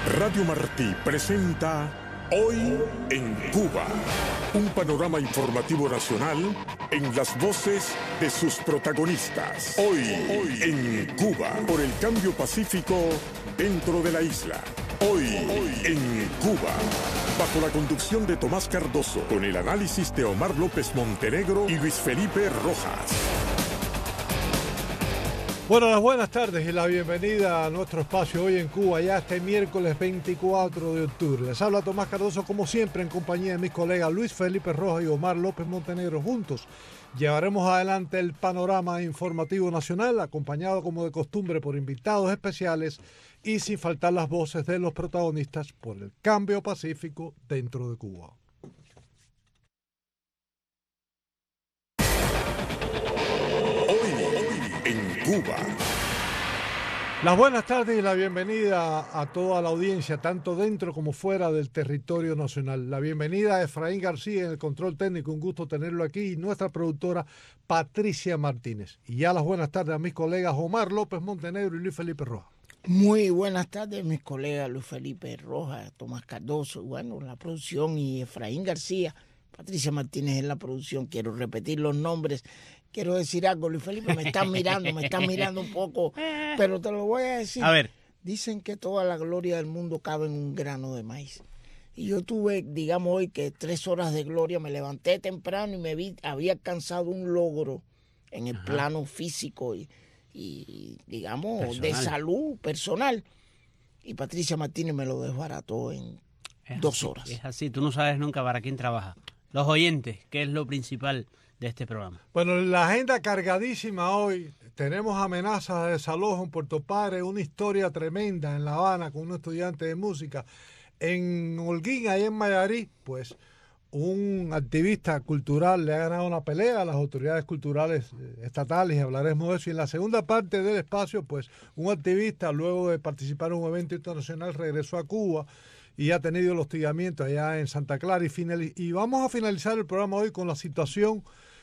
Radio Martí presenta Hoy en Cuba, un panorama informativo nacional en las voces de sus protagonistas. Hoy en Cuba, por el cambio pacífico dentro de la isla. Hoy en Cuba, bajo la conducción de Tomás Cardoso, con el análisis de Omar López Montenegro y Luis Felipe Rojas. Bueno, las buenas tardes y la bienvenida a nuestro espacio Hoy en Cuba, ya este miércoles 24 de octubre. Les habla Tomás Cardoso, como siempre, en compañía de mis colegas Luis Felipe Rojas y Omar López Montenegro. Juntos llevaremos adelante el panorama informativo nacional, acompañado como de costumbre por invitados especiales y sin faltar las voces de los protagonistas por el cambio pacífico dentro de Cuba. Cuba. Las buenas tardes y la bienvenida a toda la audiencia, tanto dentro como fuera del territorio nacional. La bienvenida a Efraín García en el control técnico, un gusto tenerlo aquí, y nuestra productora Patricia Martínez. Y ya las buenas tardes a mis colegas Omar López Montenegro y Luis Felipe Rojas. Muy buenas tardes, mis colegas Luis Felipe Rojas, Tomás Cardoso, bueno, la producción, y Efraín García. Patricia Martínez en la producción. Quiero repetir los nombres. Quiero decir algo, Luis Felipe, me están mirando un poco, pero te lo voy a decir. A ver. Dicen que toda la gloria del mundo cabe en un grano de maíz. Y yo tuve, digamos hoy, que 3 horas de gloria. Me levanté temprano y me vi, había alcanzado un logro en el plano físico y digamos, personal, de salud personal. Y Patricia Martínez me lo desbarató en 2 horas. Es así, tú no sabes nunca para quién trabaja. Los oyentes, que es lo principal de este programa. Bueno, la agenda cargadísima hoy. Tenemos amenazas de desalojo en Puerto Padre, una historia tremenda en La Habana con un estudiante de música. En Holguín, ahí en Mayarí, pues un activista cultural le ha ganado una pelea a las autoridades culturales estatales, y hablaremos de eso. Y en la segunda parte del espacio, pues un activista, luego de participar en un evento internacional, regresó a Cuba y ha tenido el hostigamiento allá en Santa Clara. Y vamos a finalizar el programa hoy con la situación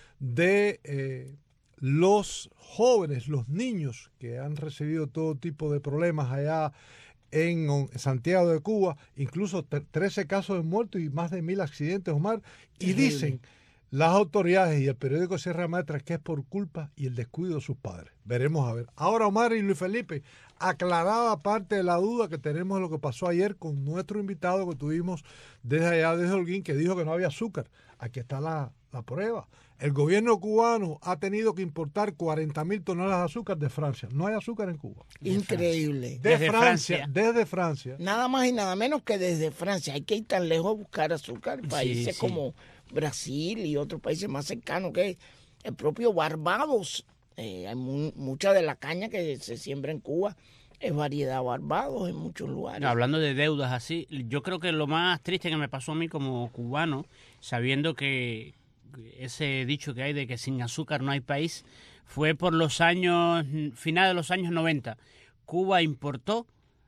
de los jóvenes, los niños que han recibido todo tipo de problemas allá en Santiago de Cuba, incluso 13 casos de muertos y más de 1.000 accidentes, Omar. Y dicen las autoridades y el periódico Sierra Maestra que es por culpa y el descuido de sus padres. Veremos a ver. Ahora, Omar y Luis Felipe, aclarada parte de la duda que tenemos de lo que pasó ayer con nuestro invitado que tuvimos desde allá, desde Holguín, que dijo que no había azúcar. Aquí está la prueba. El gobierno cubano ha tenido que importar 40.000 toneladas de azúcar de Francia. No hay azúcar en Cuba. Increíble. Desde Francia. Nada más y nada menos que desde Francia. Hay que ir tan lejos a buscar azúcar. Países como Brasil y otros países más cercanos, que el propio Barbados. Hay mucha de la caña que se siembra en Cuba es variedad Barbados en muchos lugares. Hablando de deudas así, yo creo que lo más triste que me pasó a mí como cubano, sabiendo que ese dicho que hay de que sin azúcar no hay país, fue por los años, finales de los años 90. Cuba importó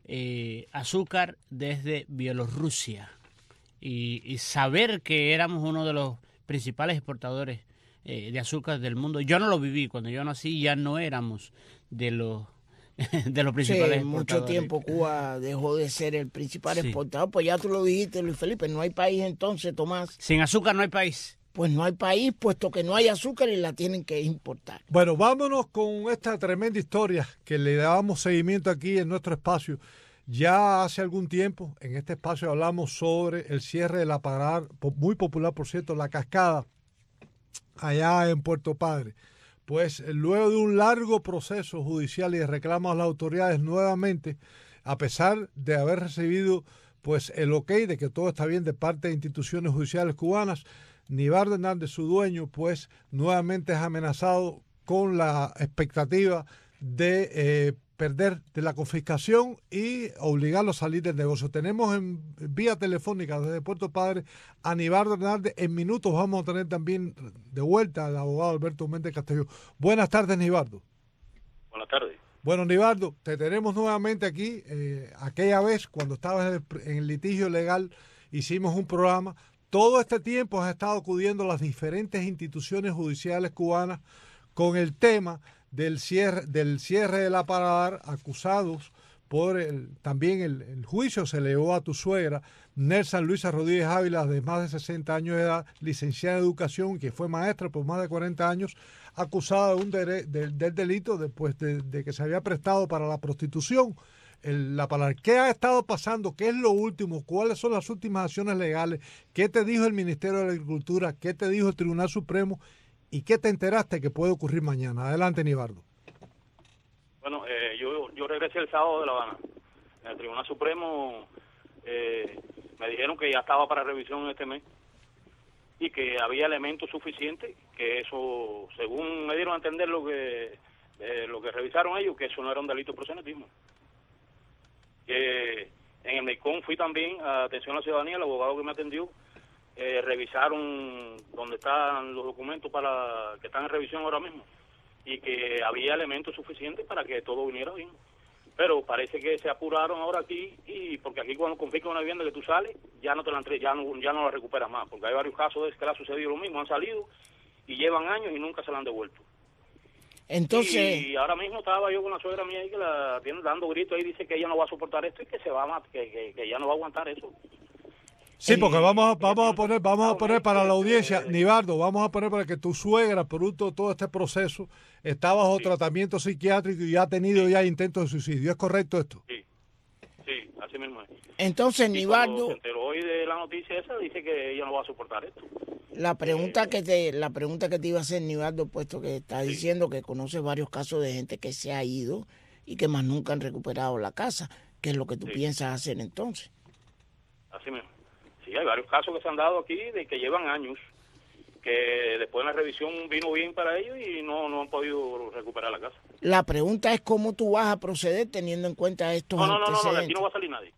azúcar desde Bielorrusia y saber que éramos uno de los principales exportadores de azúcar del mundo. Yo no lo viví, cuando yo nací ya no éramos de los principales exportadores. Mucho tiempo Cuba dejó de ser el principal exportador. Pues ya tú lo dijiste, Luis Felipe, no hay país entonces, Tomás. Sin azúcar no hay país. Pues no hay país, puesto que no hay azúcar y la tienen que importar. Bueno, vámonos con esta tremenda historia que le damos seguimiento aquí en nuestro espacio. Ya hace algún tiempo en este espacio hablamos sobre el cierre de la parada, muy popular por cierto, La Cascada, allá en Puerto Padre. Pues luego de un largo proceso judicial y de reclamos a las autoridades nuevamente, a pesar de haber recibido pues el ok de que todo está bien de parte de instituciones judiciales cubanas, Nibardo Hernández, su dueño, pues nuevamente es amenazado con la expectativa de perder de la confiscación y obligarlo a salir del negocio. Tenemos en vía telefónica desde Puerto Padre a Nibardo Hernández. En minutos vamos a tener también de vuelta al abogado Alberto Méndez Castillo. Buenas tardes, Nibardo. Buenas tardes. Bueno, Nibardo, te tenemos nuevamente aquí. Aquella vez, cuando estabas en el litigio legal, hicimos un programa. Todo este tiempo has estado acudiendo a las diferentes instituciones judiciales cubanas con el tema del cierre de la Paradar, acusados también el juicio se elevó a tu suegra, Nelsa Luisa Rodríguez Ávila, de más de 60 años de edad, licenciada en educación, que fue maestra por más de 40 años, acusada del delito después de que se había prestado para la prostitución. La palabra. ¿Qué ha estado pasando? ¿Qué es lo último? ¿Cuáles son las últimas acciones legales? ¿Qué te dijo el Ministerio de Agricultura? ¿Qué te dijo el Tribunal Supremo? ¿Y qué te enteraste que puede ocurrir mañana? Adelante, Nibardo. Bueno, yo regresé el sábado de La Habana. En el Tribunal Supremo me dijeron que ya estaba para revisión este mes y que había elementos suficientes, que eso, según me dieron a entender lo que revisaron ellos, que eso no era un delito de proxenetismo. En el MEICON fui también a atención a la ciudadanía, el abogado que me atendió, revisaron donde están los documentos que están en revisión ahora mismo y que había elementos suficientes para que todo viniera bien. Pero parece que se apuraron ahora aquí, y porque aquí cuando confiscan una vivienda que tú sales, ya no la recuperas más, porque hay varios casos de que le ha sucedido lo mismo, han salido y llevan años y nunca se la han devuelto. Entonces, y ahora mismo estaba yo con la suegra mía ahí que la tiene dando gritos ahí, dice que ella no va a soportar esto y que que ella no va a aguantar eso. Sí, porque vamos a poner para la audiencia, Nibardo, vamos a poner para que tu suegra, producto de todo este proceso, está bajo tratamiento psiquiátrico y ha tenido ya intentos de suicidio. ¿Es correcto esto? Sí, así mismo es. Entonces, Nibardo, se enteró hoy de la noticia esa, dice que ella no va a soportar esto. la pregunta que te iba a hacer, Nibardo, puesto que estás diciendo que conoces varios casos de gente que se ha ido y que más nunca han recuperado la casa, ¿qué es lo que tú piensas hacer entonces? Así mismo. Sí, hay varios casos que se han dado aquí de que llevan años, que después de la revisión vino bien para ellos y no han podido recuperar la casa. La pregunta es cómo tú vas a proceder teniendo en cuenta estos antecedentes. No, de aquí no va a salir nadie.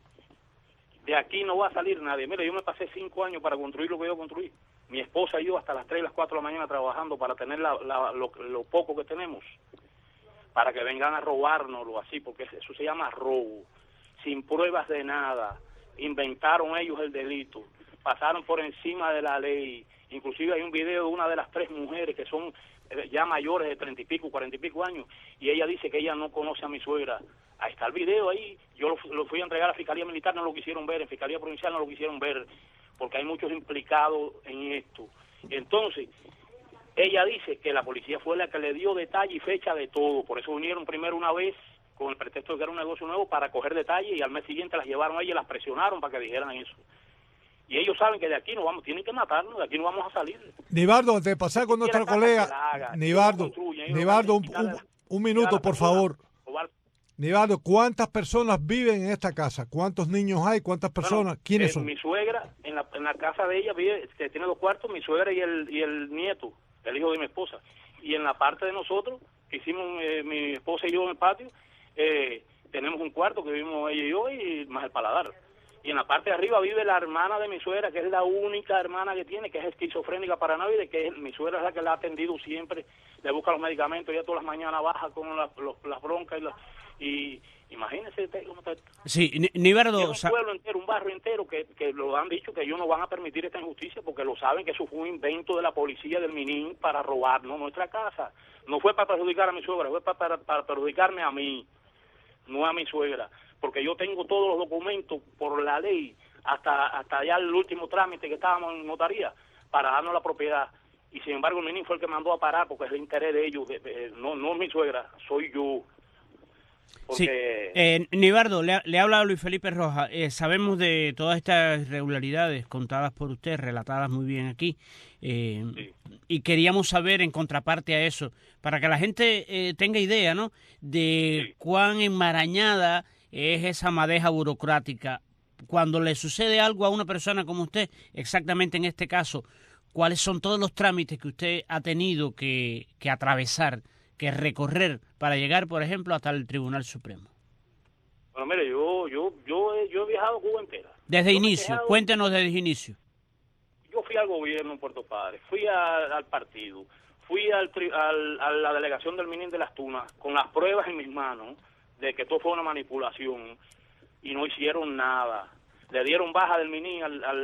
De aquí no va a salir nadie. Mira, yo me pasé 5 años para construir lo que yo construí. Mi esposa y yo hasta las 3 y las 4 de la mañana trabajando para tener lo poco que tenemos, para que vengan a robárnoslo así, porque eso se llama robo, sin pruebas de nada. Inventaron ellos el delito, pasaron por encima de la ley. Inclusive hay un video de una de las 3 mujeres que son ya mayores de 30 y pico, 40 y pico años, y ella dice que ella no conoce a mi suegra. Ahí está el video ahí. Yo lo fui a entregar a la Fiscalía Militar, no lo quisieron ver, en Fiscalía Provincial no lo quisieron ver, porque hay muchos implicados en esto. Entonces, ella dice que la policía fue la que le dio detalle y fecha de todo, por eso vinieron primero una vez con el pretexto de que era un negocio nuevo para coger detalles, y al mes siguiente las llevaron a ella y las presionaron para que dijeran eso. Y ellos saben que de aquí no vamos, tienen que matarnos, de aquí no vamos a salir. Nibardo, antes de pasar con nuestra colega, Nibardo, un minuto, por favor. Nibardo, ¿cuántas personas viven en esta casa? ¿Cuántos niños hay? ¿Cuántas personas? ¿Quiénes son? Mi suegra, en la casa de ella vive, que tiene 2 cuartos, mi suegra y el nieto, el hijo de mi esposa. Y en la parte de nosotros, que hicimos mi esposa y yo en el patio, tenemos un cuarto que vivimos ella y yo, y más el paladar. Y en la parte de arriba vive la hermana de mi suegra, que es la única hermana que tiene, que es esquizofrénica paranoide, que mi suegra es la que la ha atendido siempre, le busca los medicamentos, ella todas las mañanas baja con las broncas y imagínense cómo está. Sí, Nibardo, un pueblo entero, un barrio entero que lo han dicho que ellos no van a permitir esta injusticia porque lo saben que eso fue un invento de la policía del Minin para robarnos nuestra casa. No fue para perjudicar a mi suegra, fue para perjudicarme a mí, no a mi suegra, porque yo tengo todos los documentos por la ley hasta ya el último trámite que estábamos en notaría para darnos la propiedad. Y sin embargo el Minin fue el que mandó a parar porque es el interés de ellos, no es mi suegra, soy yo. Porque... Sí, Nibardo, le habla Luis Felipe Rojas. Sabemos de todas estas irregularidades contadas por usted, relatadas muy bien aquí, sí. Y queríamos saber, en contraparte a eso, para que la gente tenga idea, ¿no?, de cuán enmarañada es esa madeja burocrática. Cuando le sucede algo a una persona como usted, exactamente en este caso, ¿cuáles son todos los trámites que usted ha tenido que atravesar, que recorrer para llegar, por ejemplo, hasta el Tribunal Supremo? Bueno, mire, yo he viajado a Cuba entera. Desde inicio, cuéntenos desde inicio. Yo fui al gobierno en Puerto Padre, fui al partido, fui a la delegación del Minin de las Tunas, con las pruebas en mis manos de que todo fue una manipulación, y no hicieron nada. Le dieron baja del Minin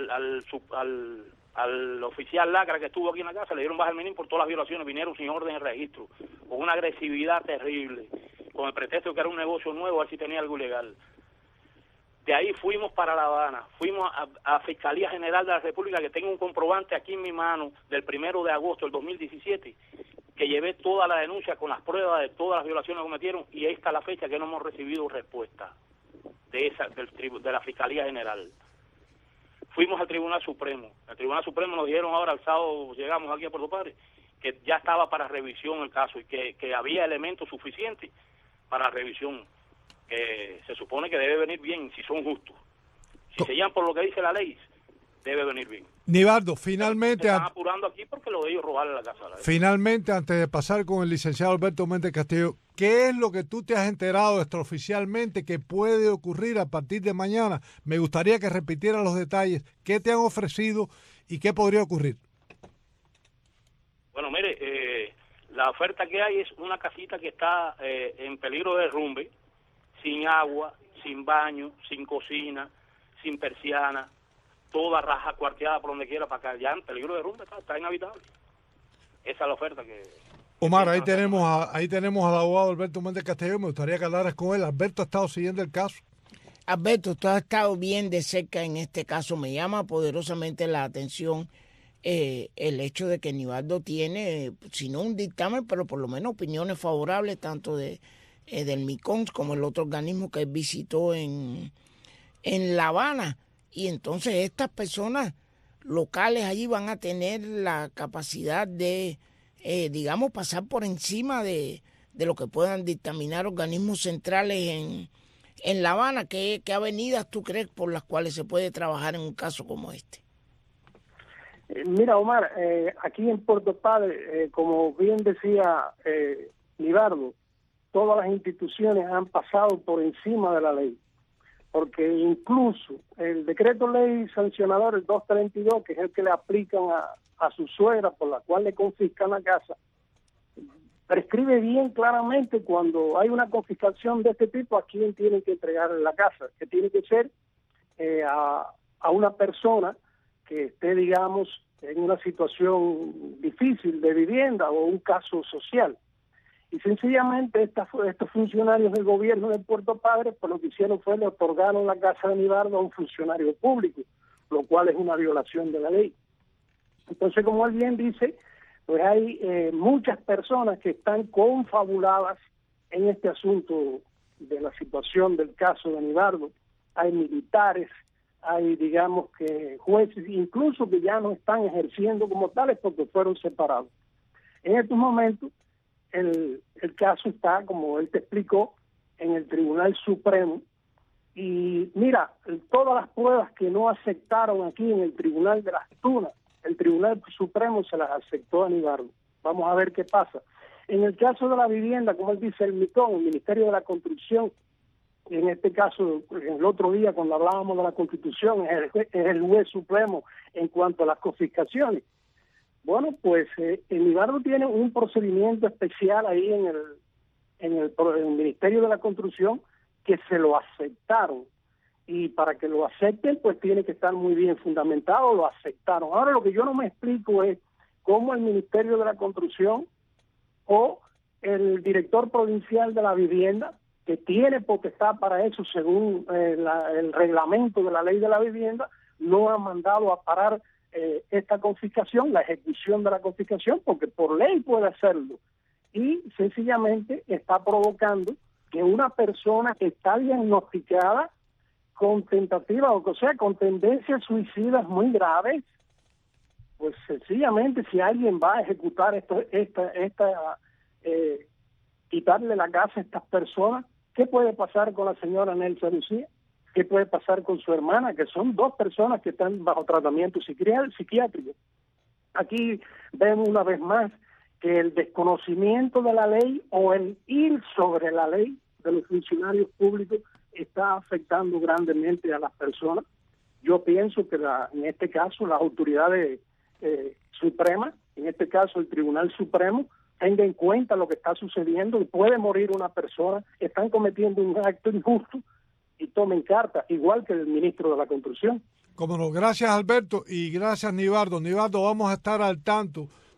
al oficial Lacra que estuvo aquí en la casa, le dieron baja al Minin por todas las violaciones, vinieron sin orden de registro, con una agresividad terrible, con el pretexto de que era un negocio nuevo, a ver si tenía algo ilegal. De ahí fuimos para La Habana, fuimos a Fiscalía General de la República, que tengo un comprobante aquí en mi mano del 1 de agosto del 2017, que llevé toda la denuncia con las pruebas de todas las violaciones que cometieron, y ahí está la fecha que no hemos recibido respuesta de la Fiscalía General. Fuimos al Tribunal Supremo. El Tribunal Supremo nos dijeron ahora, el sábado llegamos aquí a Puerto Padre, que ya estaba para revisión el caso y que había elementos suficientes para revisión, que se supone que debe venir bien si son justos. Si se llevan por lo que dice la ley, debe venir bien. Nivaldo, finalmente... Se están apurando aquí porque lo de ellos robarle la casa. Finalmente, antes de pasar con el licenciado Alberto Méndez Castillo, ¿qué es lo que tú te has enterado extraoficialmente que puede ocurrir a partir de mañana? Me gustaría que repitieras los detalles. ¿Qué te han ofrecido y qué podría ocurrir? Bueno, mire, la oferta que hay es una casita que está en peligro de derrumbe, sin agua, sin baño, sin cocina, sin persiana, toda raja cuarteada por donde quiera, para que ya en peligro de derrumbe está inhabitable. Esa es la oferta que... Omar, ahí tenemos al abogado Alberto Méndez Castillo. Me gustaría que hablaras con él. Alberto ha estado siguiendo el caso. Alberto, tú has estado bien de cerca en este caso. Me llama poderosamente la atención el hecho de que Nivaldo tiene, si no un dictamen, pero por lo menos opiniones favorables tanto del MICONS como el otro organismo que él visitó en La Habana. Y entonces estas personas locales allí van a tener la capacidad de, digamos, pasar por encima de lo que puedan dictaminar organismos centrales en La Habana. ¿Qué avenidas tú crees por las cuales se puede trabajar en un caso como este? Mira, Omar, aquí en Puerto Padre, como bien decía Nivaldo, todas las instituciones han pasado por encima de la ley, porque incluso el decreto ley sancionador, el 232, que es el que le aplican a su suegra, por la cual le confiscan la casa, prescribe bien claramente cuando hay una confiscación de este tipo a quién tienen que entregar la casa, que tiene que ser a una persona que esté, digamos, en una situación difícil de vivienda o un caso social. Y sencillamente estos funcionarios del gobierno de Puerto Padre, pues lo que hicieron fue le otorgaron la casa de Nivaldo a un funcionario público, lo cual es una violación de la ley. Entonces, como él bien dice, pues hay muchas personas que están confabuladas en este asunto de la situación del caso de Nivaldo. Hay militares, hay, digamos, que jueces, incluso que ya no están ejerciendo como tales porque fueron separados. En estos momentos, el caso está, como él te explicó, en el Tribunal Supremo. Y mira, todas las pruebas que no aceptaron aquí en el Tribunal de las Tunas, el Tribunal Supremo se las aceptó a Nivaldo. Vamos a ver qué pasa. En el caso de la vivienda, como él dice, el MICON, el Ministerio de la Construcción, en este caso, el otro día cuando hablábamos de la Constitución, es el juez supremo en cuanto a las confiscaciones. Bueno, pues el Nivaldo tiene un procedimiento especial ahí en el Ministerio de la Construcción que se lo aceptaron. Y para que lo acepten, pues tiene que estar muy bien fundamentado, lo aceptaron. Ahora, lo que yo no me explico es cómo el Ministerio de la Construcción o el director provincial de la vivienda, que tiene potestad para eso según el reglamento de la ley de la vivienda, no ha mandado a parar esta confiscación, la ejecución de la confiscación, porque por ley puede hacerlo. Y sencillamente está provocando que una persona que está diagnosticada con tentativa, o sea, con tendencias suicidas muy graves, pues sencillamente si alguien va a ejecutar quitarle la casa a estas personas, ¿qué puede pasar con la señora Nelsa Lucía? ¿Qué puede pasar con su hermana? Que son dos personas que están bajo tratamiento psiquiátrico. Aquí vemos una vez más que el desconocimiento de la ley o el ir sobre la ley de los funcionarios públicos está afectando grandemente a las personas. Yo pienso que en este caso las autoridades supremas, en este caso el Tribunal Supremo, tenga en cuenta lo que está sucediendo y puede morir una persona, están cometiendo un acto injusto y tomen carta, igual que el ministro de la Construcción. Como no, gracias Alberto y gracias Nivaldo. Nivaldo, vamos a estar al tanto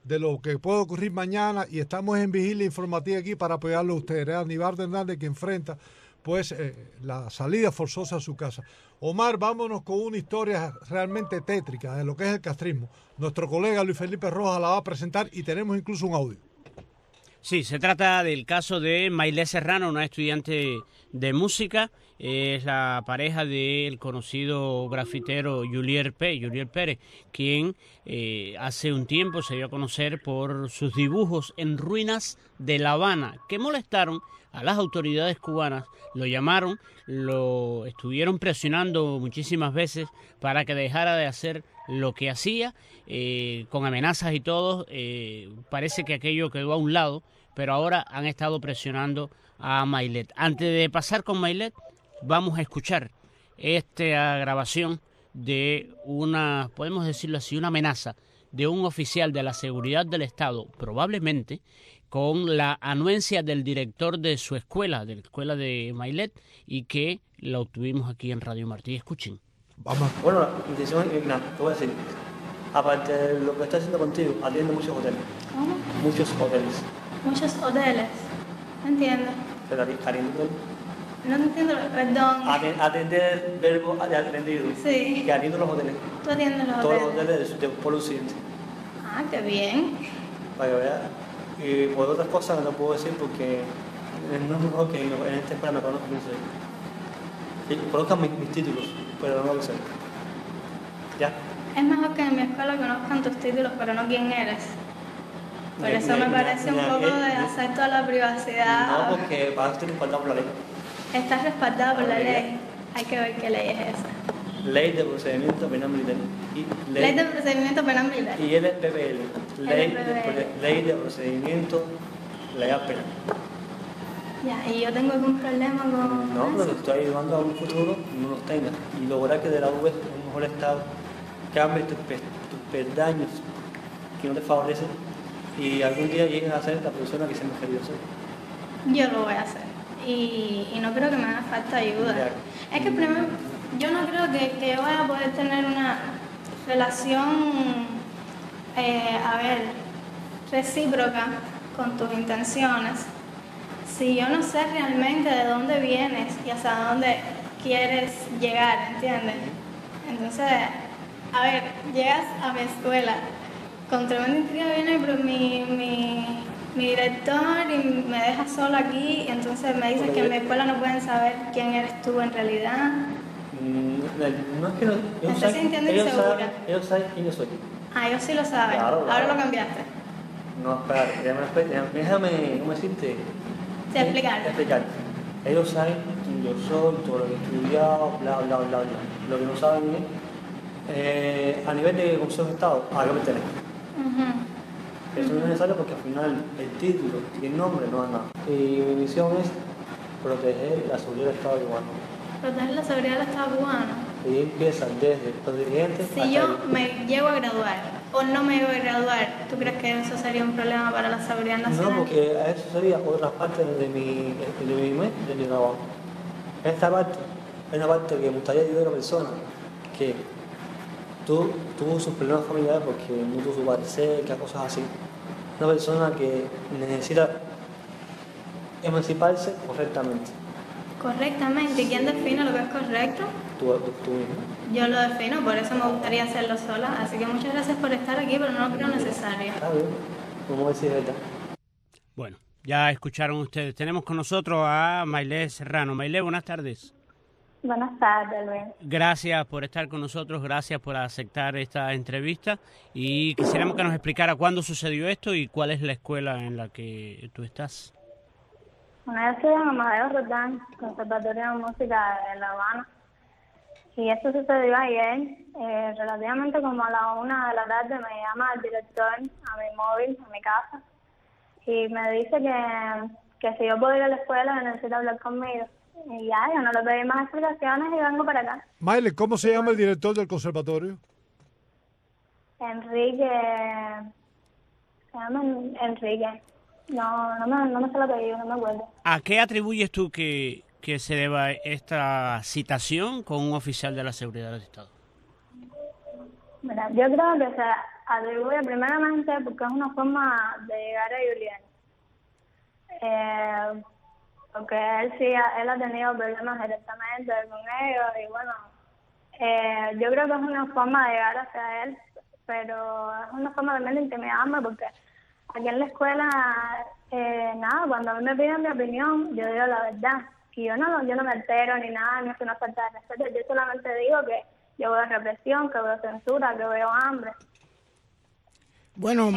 de lo que puede ocurrir mañana y estamos en vigilia informativa aquí para apoyarlo a ustedes. Es Aníbal Hernández que enfrenta pues la salida forzosa a su casa. Omar, vámonos con una historia realmente tétrica de lo que es el castrismo. Nuestro colega Luis Felipe Rojas la va a presentar y tenemos incluso un audio. Sí, se trata del caso de Mailé Serrano, una estudiante de música. Es la pareja del conocido grafitero Julier Pérez, quien hace un tiempo se dio a conocer por sus dibujos en ruinas de La Habana, que molestaron a las autoridades cubanas. Lo llamaron, lo estuvieron presionando muchísimas veces para que dejara de hacer lo que hacía, con amenazas y todo. Parece que aquello quedó a un lado, pero ahora han estado presionando a Maillet. Antes de pasar con Maillet, vamos a escuchar esta grabación de una, podemos decirlo así, una amenaza de un oficial de la seguridad del Estado, probablemente con la anuencia del director de su escuela, de la escuela de Maillet, y que la obtuvimos aquí en Radio Martí. Escuchen. Vamos. Bueno, la intención es, te voy a decir, aparte de lo que está haciendo contigo, atiende muchos hoteles. ¿Cómo? Muchos hoteles. Muchos hoteles. No entiendo. Pero atiende, No entiendo, perdón. atender el verbo de atendido. Sí. Que atiende los hoteles. ¿Tú atiendes los Todos hoteles? los hoteles del Polo Occidente. Ah, qué bien. Para que veas. Y por otras cosas no puedo decir porque no es mejor que en esta escuela me conozcan quién soy. Y conozcan mis títulos, pero no lo sé. ¿Ya? Es mejor que en mi escuela conozcan tus títulos, pero no quién eres. Por eso me parece un poco de asalto a la privacidad. No, porque para eso estoy respaldado por la ley. Estás respaldado por la ley. Hay que ver qué ley es esa. Ley de procedimiento penal militar. Ley de procedimiento penal militar. Y LPPL. Ley de procedimiento legal penal. Ya, y yo tengo algún problema con No, pero eso. te estoy ayudando a un futuro no los tengas. Y lograr que de la V en un mejor estado cambie tus peldaños que no te favorecen y algún día llegues a ser la persona que siempre has querido ser. Yo lo voy a hacer. Y no creo que me haga falta ayuda. Ya. Es que primero, yo no creo que yo vaya a poder tener una relación, recíproca con tus intenciones si yo no sé realmente de dónde vienes y hasta dónde quieres llegar, ¿entiendes? Entonces, a ver, llegas a mi escuela con tremenda intriga, viene mi director y me deja sola aquí y entonces me dices que en mi escuela no pueden saber quién eres tú en realidad. No es que no. ¿Me estás sintiendo insegura? Ellos saben quién yo soy. Ah, ellos sí lo saben. Claro, claro. Ahora lo cambiaste. No, espera, déjame, ¿cómo decirte? Sí, explicarte. Ellos saben quién yo soy, todo lo que he estudiado, bla, bla, bla, bla. Lo que no saben es, a nivel de Consejo de Estado, ¿a qué me tenés? Eso no es necesario porque al final el título y el nombre no dan nada. Y mi misión es proteger la seguridad del Estado cubano. Proteger la seguridad del Estado cubano. Y empiezan desde los dirigentes Si hasta yo me llego a graduar o no me llego a graduar, ¿tú crees que eso sería un problema para la seguridad nacional? No, porque eso sería otra parte de mi trabajo. Esta parte es una parte que me gustaría ayudar a una persona que tuvo sus problemas familiares porque no tuvo su padre cerca, cosas así. Una persona que necesita emanciparse correctamente. Correctamente. ¿Y quién define lo que es correcto? Tú mismo. Yo lo defino, por eso me gustaría hacerlo sola. Así que muchas gracias por estar aquí, pero no lo creo necesario. Está bien. Vamos a ver si es verdad. Bueno, ya escucharon ustedes. Tenemos con nosotros a Mailé Serrano. Mailé, buenas tardes. Buenas tardes, Luis. Gracias por estar con nosotros, gracias por aceptar esta entrevista y quisiéramos que nos explicara cuándo sucedió esto y cuál es la escuela en la que tú estás. Bueno, yo estudio en Amadeo Roldán, Conservatorio de Música de La Habana. Y esto sucedió ayer, relativamente como a la 1 de la tarde, me llama el director a mi móvil, a mi casa, y me dice que si yo puedo ir a la escuela, que necesita hablar conmigo. Y ya, yo no le pedí más explicaciones y vengo para acá. Maile, ¿cómo se llama el director del conservatorio? Enrique, se llama Enrique. No me sé el apellido, no me acuerdo. ¿A qué atribuyes tú que se deba esta citación con un oficial de la seguridad del Estado? Mira, yo creo que atribuye primeramente porque es una forma de llegar a Julián. Porque él ha tenido problemas directamente con ellos y bueno, yo creo que es una forma de llegar hacia él, pero es una forma también de intimidarme porque aquí en la escuela, cuando a mí me piden mi opinión, yo digo la verdad. Y yo no me altero ni nada, no es una falta de respeto, yo solamente digo que yo veo represión, que veo censura, que veo hambre. Bueno,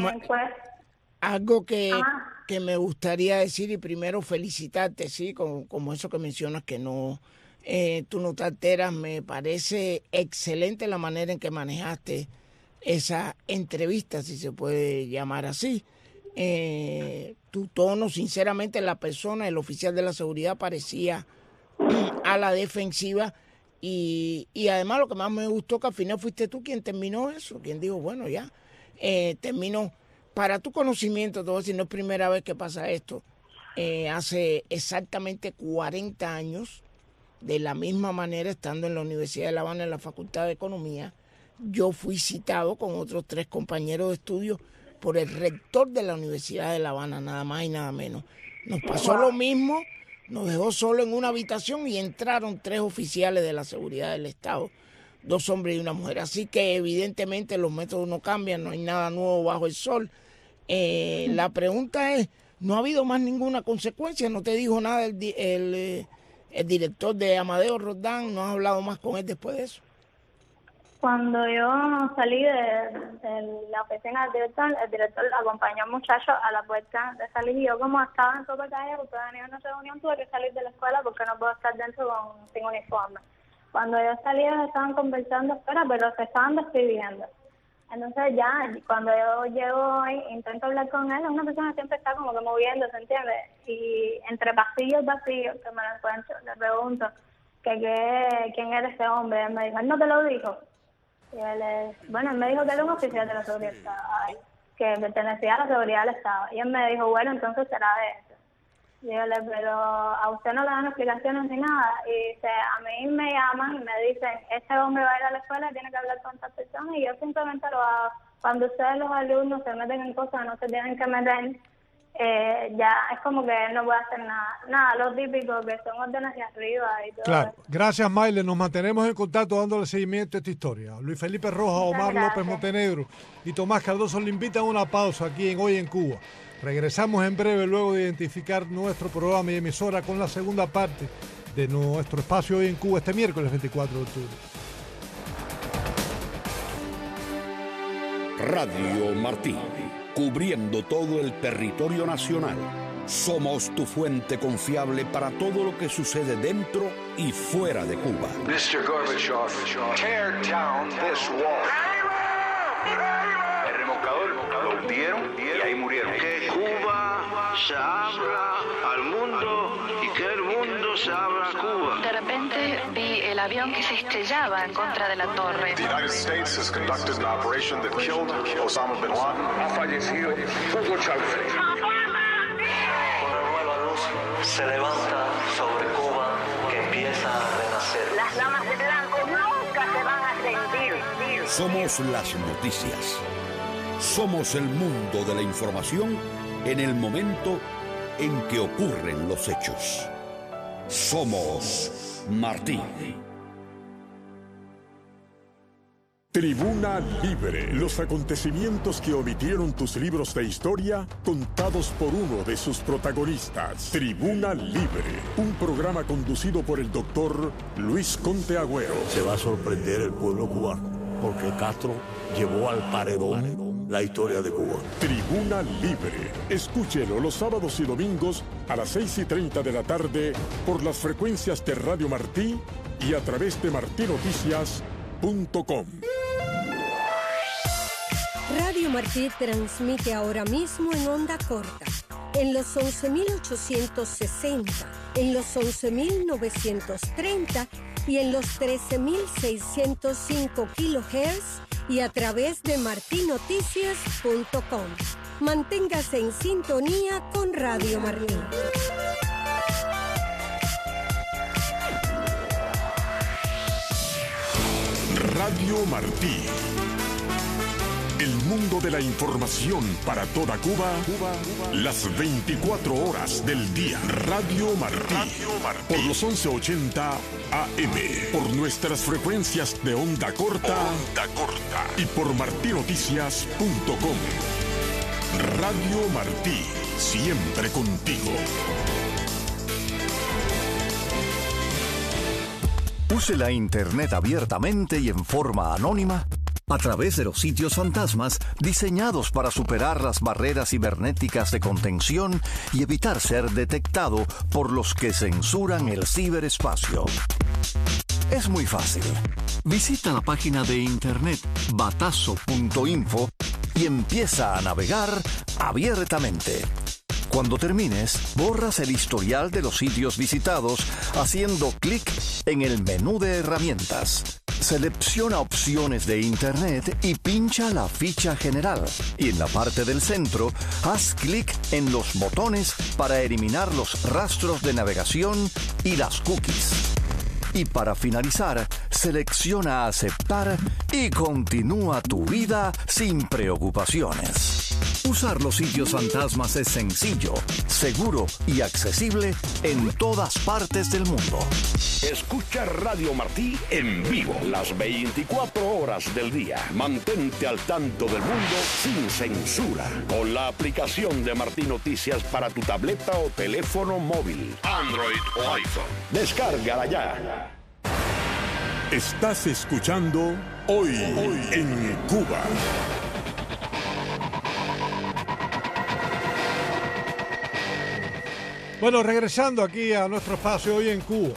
algo que me gustaría decir y primero felicitarte, sí, como eso que mencionas que no, tú no te alteras, me parece excelente la manera en que manejaste esa entrevista, si se puede llamar así. Tu tono, sinceramente, la persona, el oficial de la seguridad parecía a la defensiva y además lo que más me gustó que al final fuiste tú quien terminó eso, quien dijo, bueno, ya, terminó. Para tu conocimiento, te voy a decir, no es primera vez que pasa esto. Hace exactamente 40 años, de la misma manera, estando en la Universidad de La Habana, en la Facultad de Economía, yo fui citado con otros 3 compañeros de estudio por el rector de la Universidad de La Habana, nada más y nada menos. Nos pasó lo mismo, nos dejó solo en una habitación y entraron 3 oficiales de la seguridad del Estado, 2 hombres y una mujer. Así que evidentemente los métodos no cambian, no hay nada nuevo bajo el sol. La pregunta es, ¿no ha habido más ninguna consecuencia? ¿No te dijo nada el director de Amadeo Roldán? ¿No has hablado más con él después de eso? Cuando yo salí de la oficina del director, el director acompañó al muchacho a la puerta de salir y yo como estaba en tope calle porque venía a una reunión, tuve que salir de la escuela porque no puedo estar dentro sin uniforme. Cuando yo salí ellos estaban conversando afuera, pero se estaban despidiendo. Entonces ya, cuando yo llego ahí, intento hablar con él, una persona siempre está como que moviendo, ¿se entiende? Y entre pasillos y pasillos que me lo encuentro, le pregunto quién era ese hombre. Él me dijo, ¿él no te lo dijo? Y él me dijo que era un oficial de la seguridad del Estado, que pertenecía a la seguridad del Estado. Y él me dijo, bueno, entonces será de eso. Dígale, pero a usted no le dan explicaciones ni nada. Y dice, a mí me llaman y me dicen, este hombre va a ir a la escuela, tiene que hablar con esta persona y yo simplemente lo hago. Cuando ustedes los alumnos se meten en cosas que no se tienen que meter, ya es como que él no puede hacer nada, lo típico que son órdenes de arriba y todo. Claro, eso. gracias Maile, nos mantenemos en contacto dándole seguimiento a esta historia. Luis Felipe Rojas, Omar López Montenegro y Tomás Cardoso le invitan a una pausa aquí en Hoy en Cuba. Regresamos en breve luego de identificar nuestro programa y emisora con la segunda parte de nuestro espacio Hoy en Cuba este miércoles 24 de octubre. Radio Martí, cubriendo todo el territorio nacional. Somos tu fuente confiable para todo lo que sucede dentro y fuera de Cuba. Mr. Gorbachev, tear down this wall. El remolcador lo hundieron y ahí murieron. Que Cuba se abra al mundo y que el mundo se abra a Cuba. De repente vi el avión que se estrellaba en contra de la torre. The United States has conducted an operation that killed Osama bin Laden. Ha fallecido Hugo Chávez. Una nueva luz se levanta sobre Cuba que empieza a renacer. Las damas de blanco nunca se van a rendir. Somos las noticias. Somos el mundo de la información en el momento en que ocurren los hechos. Somos Martí. Tribuna Libre. Los acontecimientos que omitieron tus libros de historia, contados por uno de sus protagonistas. Tribuna Libre. Un programa conducido por el doctor Luis Conte Agüero. Se va a sorprender el pueblo cubano, porque Castro llevó al paredón la historia de Cuba. Tribuna Libre. Escúchelo los sábados y domingos a las 6:30 de la tarde por las frecuencias de Radio Martí y a través de martinoticias.com. Radio Martí transmite ahora mismo en onda corta, en los 11.860, en los 11.930 y en los 13.605 kHz y a través de martinoticias.com. Manténgase en sintonía con Radio Martí. Radio Martí. El mundo de la información para toda Cuba, las 24 horas del día. Radio Martí. Por los 1180 AM. Por nuestras frecuencias de onda corta. Y por martinoticias.com. Radio Martí. Siempre contigo. Use la Internet abiertamente y en forma anónima a través de los sitios fantasmas diseñados para superar las barreras cibernéticas de contención y evitar ser detectado por los que censuran el ciberespacio. Es muy fácil. Visita la página de internet batazo.info y empieza a navegar abiertamente. Cuando termines, borras el historial de los sitios visitados haciendo clic en el menú de herramientas. Selecciona opciones de Internet y pincha la ficha general. Y en la parte del centro, haz clic en los botones para eliminar los rastros de navegación y las cookies. Y para finalizar, selecciona aceptar y continúa tu vida sin preocupaciones. Usar los sitios fantasmas es sencillo, seguro y accesible en todas partes del mundo. Escucha Radio Martí en vivo las 24 horas del día. Mantente al tanto del mundo sin censura con la aplicación de Martí Noticias para tu tableta o teléfono móvil, Android o iPhone. Descárgala ya. Estás escuchando Hoy en Cuba. Bueno, regresando aquí a nuestro espacio Hoy en Cuba.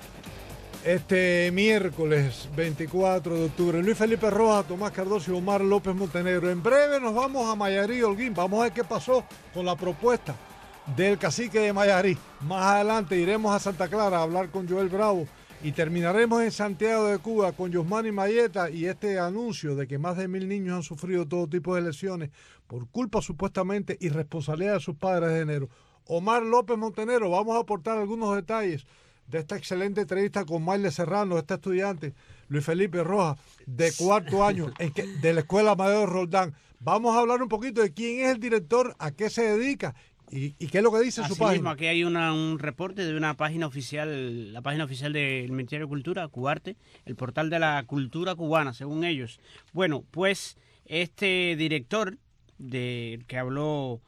Este miércoles 24 de octubre, Luis Felipe Rojas, Tomás Cardoso y Omar López Montenegro. En breve nos vamos a Mayarí, Holguín. Vamos a ver qué pasó con la propuesta del cacique de Mayarí. Más adelante iremos a Santa Clara a hablar con Joel Bravo y terminaremos en Santiago de Cuba con Yosmani Mayeta y este anuncio de que más de 1,000 niños han sufrido todo tipo de lesiones por culpa supuestamente y responsabilidad de sus padres de enero. Omar López Montenegro, vamos a aportar algunos detalles de esta excelente entrevista con Maile Serrano, este estudiante, Luis Felipe Rojas, de cuarto año, de la Escuela Amadeo Roldán. Vamos a hablar un poquito de quién es el director, a qué se dedica y qué es lo que dice su página. Mismo, aquí hay un reporte de una página oficial, la página oficial del Ministerio de Cultura, Cubarte, el portal de la cultura cubana, según ellos. Bueno, pues este director del que habló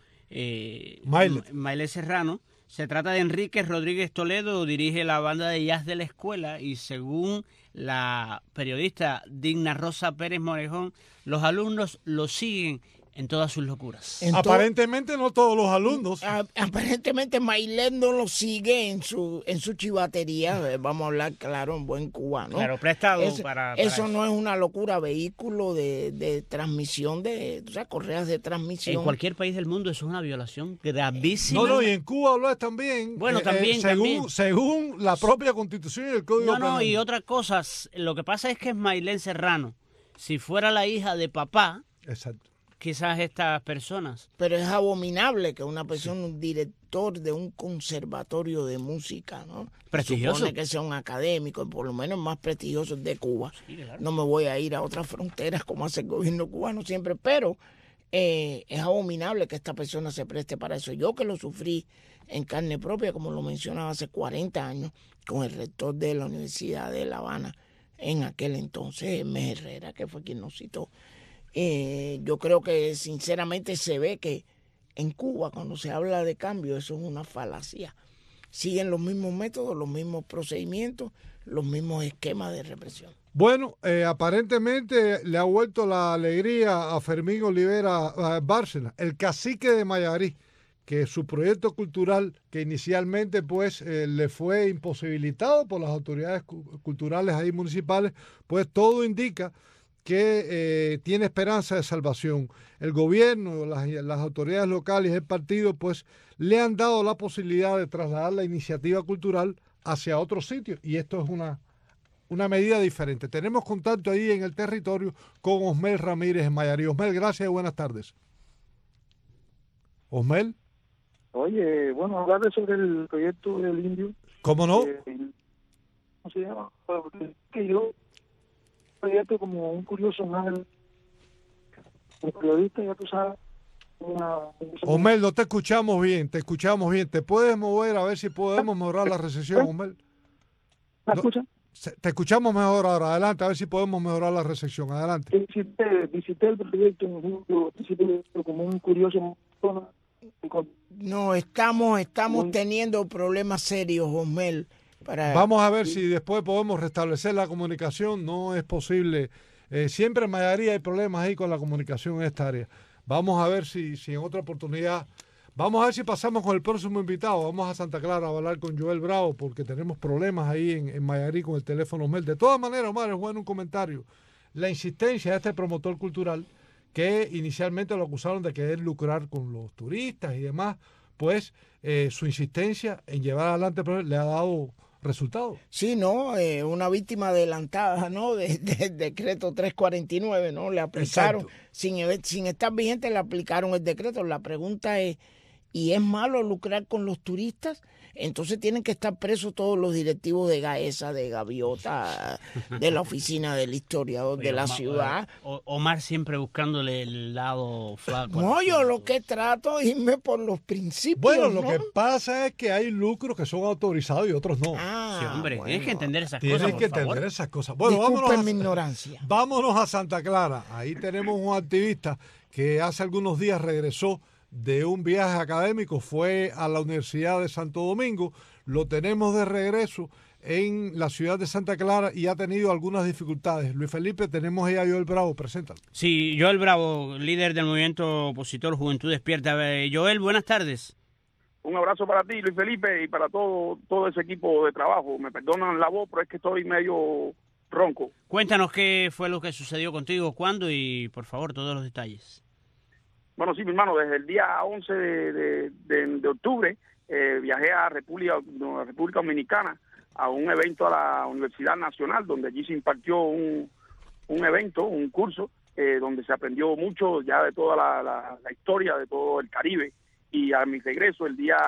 Maile Serrano, se trata de Enrique Rodríguez Toledo, dirige la banda de jazz de la escuela y según la periodista Digna Rosa Pérez Morejón, los alumnos lo siguen en todas sus locuras. Aparentemente no todos los alumnos. Aparentemente Maile no lo sigue en su chivatería, vamos a hablar claro en buen cubano. Claro, prestado para eso no es una locura, vehículo de transmisión, o sea, correas de transmisión. En cualquier país del mundo eso es una violación gravísima. No, y en Cuba lo es también. Bueno, también, según la propia Constitución y el Código Penal. No, y otras cosas. Lo que pasa es que es Mailén Serrano. Si fuera la hija de papá, exacto, quizás estas personas. Pero es abominable que una persona, un director de un conservatorio de música, ¿no? Prestigioso. Supone que sea un académico, por lo menos más prestigioso de Cuba. Sí, claro. No me voy a ir a otras fronteras como hace el gobierno cubano siempre, pero es abominable que esta persona se preste para eso. Yo que lo sufrí en carne propia, como lo mencionaba hace 40 años, con el rector de la Universidad de La Habana, en aquel entonces, Mes Herrera, que fue quien nos citó. Yo creo que sinceramente se ve que en Cuba cuando se habla de cambio eso es una falacia. Siguen los mismos métodos, los mismos procedimientos, los mismos esquemas de represión. Bueno, aparentemente le ha vuelto la alegría a Fermín Olivera Bárcena, el cacique de Mayarí, que su proyecto cultural, que inicialmente pues le fue imposibilitado por las autoridades culturales ahí municipales, pues todo indica que tiene esperanza de salvación. El gobierno, las autoridades locales y el partido pues le han dado la posibilidad de trasladar la iniciativa cultural hacia otro sitio y esto es una medida diferente. Tenemos contacto ahí en el territorio con Osmel Ramírez en Mayarí. Osmel, gracias y buenas tardes. Osmel. Oye, bueno, hablar sobre el proyecto del indio. ¿Cómo no? ¿Cómo se llama? Que yo proyecto como un curioso mal Los periodistas, ya tú sabes. Omel, no te escuchamos bien, te escuchamos bien. ¿Te puedes mover a ver si podemos mejorar la recepción, Omel? ¿Me escuchan? Te escuchamos mejor ahora. Adelante, a ver si podemos mejorar la recepción. Adelante. Visité el proyecto en junio, como un curioso. No, estamos teniendo problemas serios, Omel. Vamos a ver si después podemos restablecer la comunicación. No es posible. Siempre en Mayarí hay problemas ahí con la comunicación en esta área. Vamos a ver si en otra oportunidad. Vamos a ver si pasamos con el próximo invitado. Vamos a Santa Clara a hablar con Joel Bravo porque tenemos problemas ahí en Mayarí con el teléfono Omel. De todas maneras, Omar, es bueno un comentario. La insistencia de este promotor cultural, que inicialmente lo acusaron de querer lucrar con los turistas y demás, pues su insistencia en llevar adelante le ha dado resultados. Sí, ¿no? Una víctima adelantada, ¿no? Del decreto 349, ¿no? Le aplicaron, sin estar vigente, le aplicaron el decreto. La pregunta es, ¿y es malo lucrar con los turistas? Entonces tienen que estar presos todos los directivos de Gaesa, de Gaviota, de la oficina del historiador de la ciudad. Omar siempre buscándole el lado flaco. No, yo lo que trato es irme por los principios. Bueno, ¿no? lo que pasa es que hay lucros que son autorizados y otros no. Sí, hombre, bueno, tienes que entender esas cosas. Tienes que entender esas cosas. Bueno, disculpen mi ignorancia. Vámonos a Santa Clara. Ahí tenemos un activista que hace algunos días regresó de un viaje académico, fue a la Universidad de Santo Domingo, lo tenemos de regreso en la ciudad de Santa Clara y ha tenido algunas dificultades. Luis Felipe, tenemos ahí a Joel Bravo, preséntalo. Sí, Joel Bravo, líder del movimiento opositor Juventud Despierta. Joel, buenas tardes. Un abrazo para ti, Luis Felipe, y para todo ese equipo de trabajo. Me perdonan la voz, pero es que estoy medio ronco. Cuéntanos qué fue lo que sucedió contigo, cuándo y, por favor, todos los detalles. Bueno, sí, mi hermano, desde el día 11 de octubre viajé a República Dominicana a un evento a la Universidad Nacional, donde allí se impartió un evento, un curso, donde se aprendió mucho ya de toda la historia de todo el Caribe. Y a mi regreso el día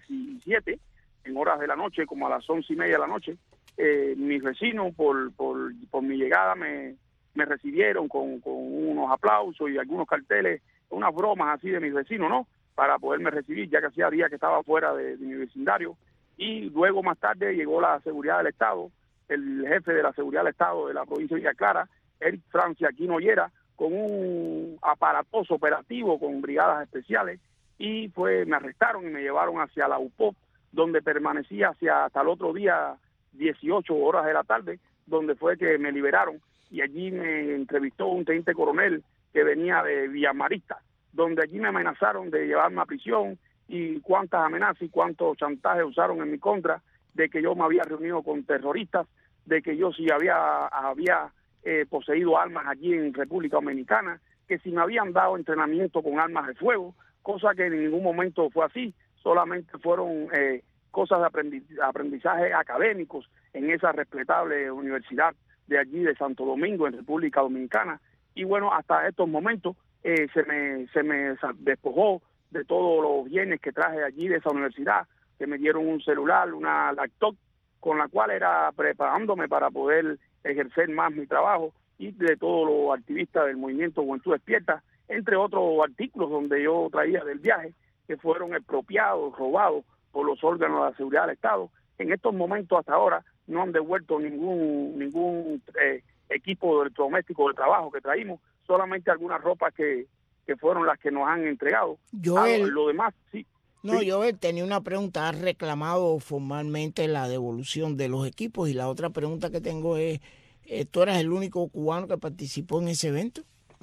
17, en horas de la noche, como a las 11:30 de la noche, mis vecinos por mi llegada me recibieron con unos aplausos y algunos carteles, unas bromas así de mis vecinos, ¿no? Para poderme recibir, ya que hacía días que estaba fuera de mi vecindario. Y luego más tarde llegó la seguridad del Estado, el jefe de la seguridad del Estado de la provincia de Villa Clara, Eric Francia Aquino Llera, con un aparatoso operativo con brigadas especiales, y me arrestaron y me llevaron hacia la UPOP, donde permanecí hasta el otro día 18 horas de la tarde, donde fue que me liberaron, y allí me entrevistó un teniente coronel que venía de Villamarista, donde allí me amenazaron de llevarme a prisión, y cuántas amenazas y cuántos chantajes usaron en mi contra, de que yo me había reunido con terroristas, de que yo sí había poseído armas allí en República Dominicana, que si me habían dado entrenamiento con armas de fuego, cosa que en ningún momento fue así, solamente fueron cosas de aprendizaje académicos en esa respetable universidad de allí de Santo Domingo, en República Dominicana. Y bueno, hasta estos momentos se me despojó de todos los bienes que traje allí de esa universidad, que me dieron un celular, una laptop, con la cual era preparándome para poder ejercer más mi trabajo, y de todos los activistas del movimiento Juventud Despierta, entre otros artículos donde yo traía del viaje, que fueron expropiados, robados por los órganos de la seguridad del Estado. En estos momentos, hasta ahora, no han devuelto ningún equipo electrodoméstico de trabajo que traímos, solamente algunas ropas que fueron las que nos han entregado. Lo demás, sí. No, sí. Joel, tenía una pregunta. ¿Has reclamado formalmente la devolución de los equipos? Y la otra pregunta que tengo es, ¿tú eras el único cubano que participó en ese evento?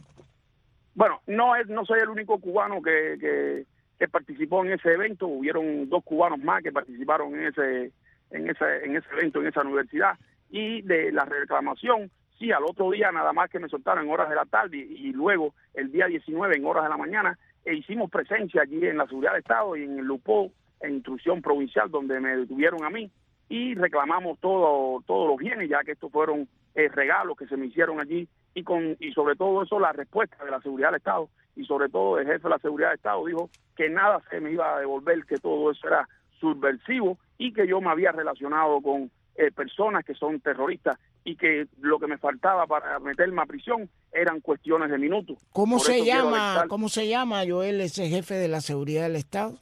Bueno, no soy el único cubano que participó en ese evento. Hubieron 2 cubanos más que participaron en ese evento, en esa universidad. Y de la reclamación, sí, al otro día nada más que me soltaron en horas de la tarde, y luego el día 19 en horas de la mañana, hicimos presencia allí en la seguridad del Estado y en el Lupo, en instrucción provincial, donde me detuvieron a mí, y reclamamos todos los bienes, ya que estos fueron regalos que se me hicieron allí, y sobre todo eso, la respuesta de la seguridad del Estado, y sobre todo el jefe de la seguridad del Estado dijo que nada se me iba a devolver, que todo eso era subversivo, y que yo me había relacionado con personas que son terroristas, y que lo que me faltaba para meterme a prisión eran cuestiones de minutos. ¿Cómo se llama, Joel, ese jefe de la seguridad del Estado?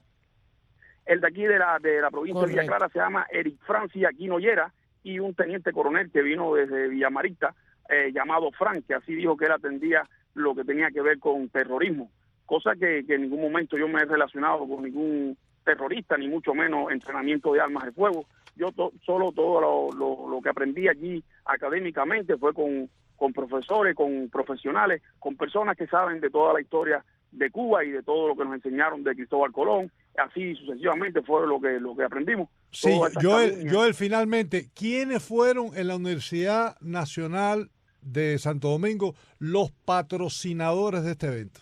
El de aquí de la provincia de Villa Clara se llama Eric Francis Aquino Llera, y un teniente coronel que vino desde Villamarita, llamado Frank, que así dijo que él atendía lo que tenía que ver con terrorismo, cosa que en ningún momento yo me he relacionado con ningún terrorista, ni mucho menos entrenamiento de armas de fuego. Yo solo todo lo que aprendí allí académicamente fue con profesores, con profesionales, con personas que saben de toda la historia de Cuba y de todo lo que nos enseñaron de Cristóbal Colón. Así sucesivamente fue lo que aprendimos. Sí, Joel, finalmente, ¿quiénes fueron en la Universidad Nacional de Santo Domingo los patrocinadores de este evento?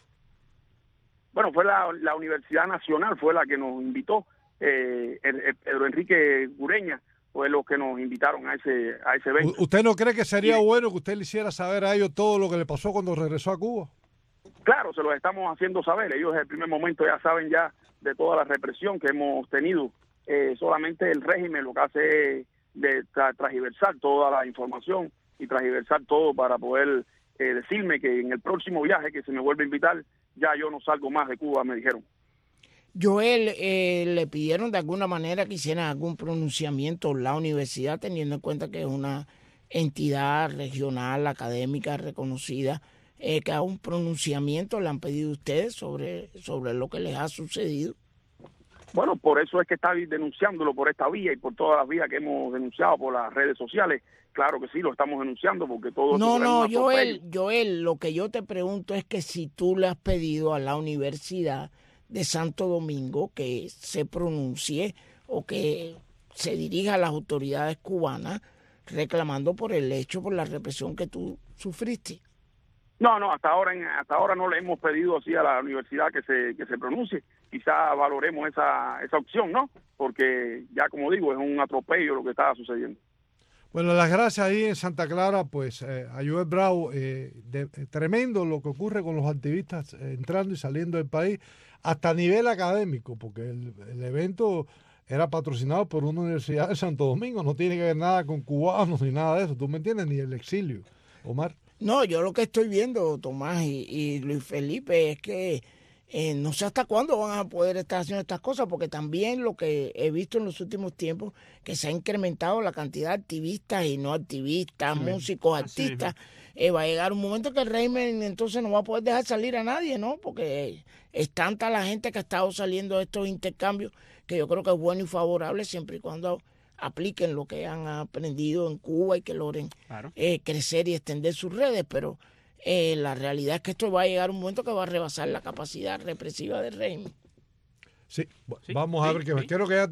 Bueno, fue la Universidad Nacional, fue la que nos invitó. Pedro Enrique Gureña fue los que nos invitaron a ese evento. ¿Usted no cree que sería bueno que usted le hiciera saber a ellos todo lo que le pasó cuando regresó a Cuba? Claro, se los estamos haciendo saber. Ellos desde el primer momento ya saben ya de toda la represión que hemos tenido. Solamente el régimen lo que hace es de transversar toda la información y transversar todo para poder decirme que en el próximo viaje que se me vuelve a invitar, ya yo no salgo más de Cuba, me dijeron. Joel, ¿le pidieron de alguna manera que hicieran algún pronunciamiento la universidad, teniendo en cuenta que es una entidad regional, académica, reconocida, que haga un pronunciamiento, le han pedido ustedes sobre lo que les ha sucedido? Bueno, por eso es que está denunciándolo por esta vía y por todas las vías que hemos denunciado por las redes sociales. Claro que sí, lo estamos denunciando porque todo... No, Joel, lo que yo te pregunto es que si tú le has pedido a la Universidad de Santo Domingo que se pronuncie o que se dirija a las autoridades cubanas reclamando por el hecho, por la represión que tú sufriste. No, hasta ahora no le hemos pedido así a la universidad que se pronuncie. Quizá valoremos esa opción, ¿no? Porque ya, como digo, es un atropello lo que está sucediendo. Bueno, las gracias ahí en Santa Clara, pues a Joel Bravo, tremendo lo que ocurre con los activistas entrando y saliendo del país, hasta a nivel académico, porque el evento era patrocinado por una universidad de Santo Domingo, no tiene que ver nada con cubanos ni nada de eso, ¿tú me entiendes? Ni el exilio, Omar. No, yo lo que estoy viendo, Tomás y Luis Felipe, es que no sé hasta cuándo van a poder estar haciendo estas cosas, porque también lo que he visto en los últimos tiempos, que se ha incrementado la cantidad de activistas y no activistas, músicos, artistas. Va a llegar un momento que el régimen entonces no va a poder dejar salir a nadie, ¿no? Porque es tanta la gente que ha estado saliendo de estos intercambios que yo creo que es bueno y favorable siempre y cuando apliquen lo que han aprendido en Cuba y que logren crecer y extender sus redes, pero la realidad es que esto va a llegar un momento que va a rebasar la capacidad represiva del régimen. Sí, vamos a ver, creo que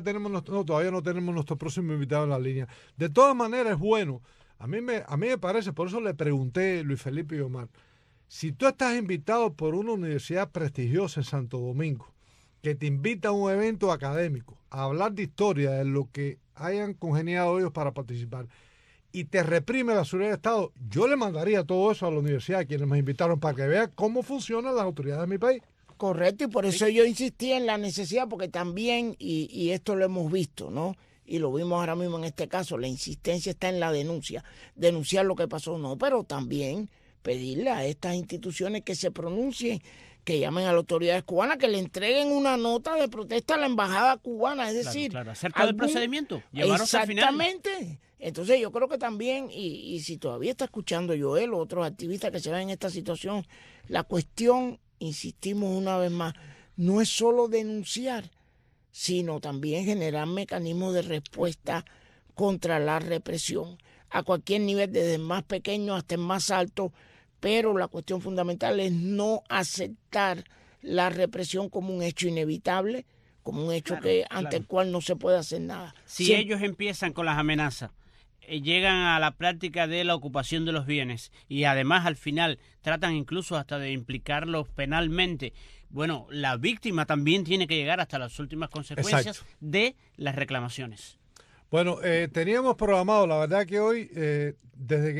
todavía no tenemos nuestro próximo invitado en la línea. De todas maneras es bueno, a mí me parece, por eso le pregunté, Luis Felipe y Omar, si tú estás invitado por una universidad prestigiosa en Santo Domingo, que te invita a un evento académico, a hablar de historia, de lo que hayan congeniado ellos para participar, y te reprime la seguridad del Estado, yo le mandaría todo eso a la universidad, a quienes me invitaron, para que vean cómo funcionan las autoridades de mi país. Correcto, y por eso yo insistí en la necesidad, porque también, y esto lo hemos visto, ¿no? Y lo vimos ahora mismo en este caso, la insistencia está en la denunciar lo que pasó, no, pero también pedirle a estas instituciones que se pronuncien, que llamen a las autoridades cubanas, que le entreguen una nota de protesta a la embajada cubana, es decir... Claro, acerca del procedimiento, llevarnos al final. Exactamente. Entonces yo creo que también, y si todavía está escuchando Joel o otros activistas que se ven en esta situación, la cuestión, insistimos una vez más, no es solo denunciar, sino también generar mecanismos de respuesta contra la represión, a cualquier nivel, desde el más pequeño hasta el más alto, pero la cuestión fundamental es no aceptar la represión como un hecho inevitable, como un hecho ante el cual no se puede hacer nada. Si ellos empiezan con las amenazas, llegan a la práctica de la ocupación de los bienes y además al final tratan incluso hasta de implicarlos penalmente, bueno, la víctima también tiene que llegar hasta las últimas consecuencias de las reclamaciones. Bueno, teníamos programado, la verdad que hoy, desde que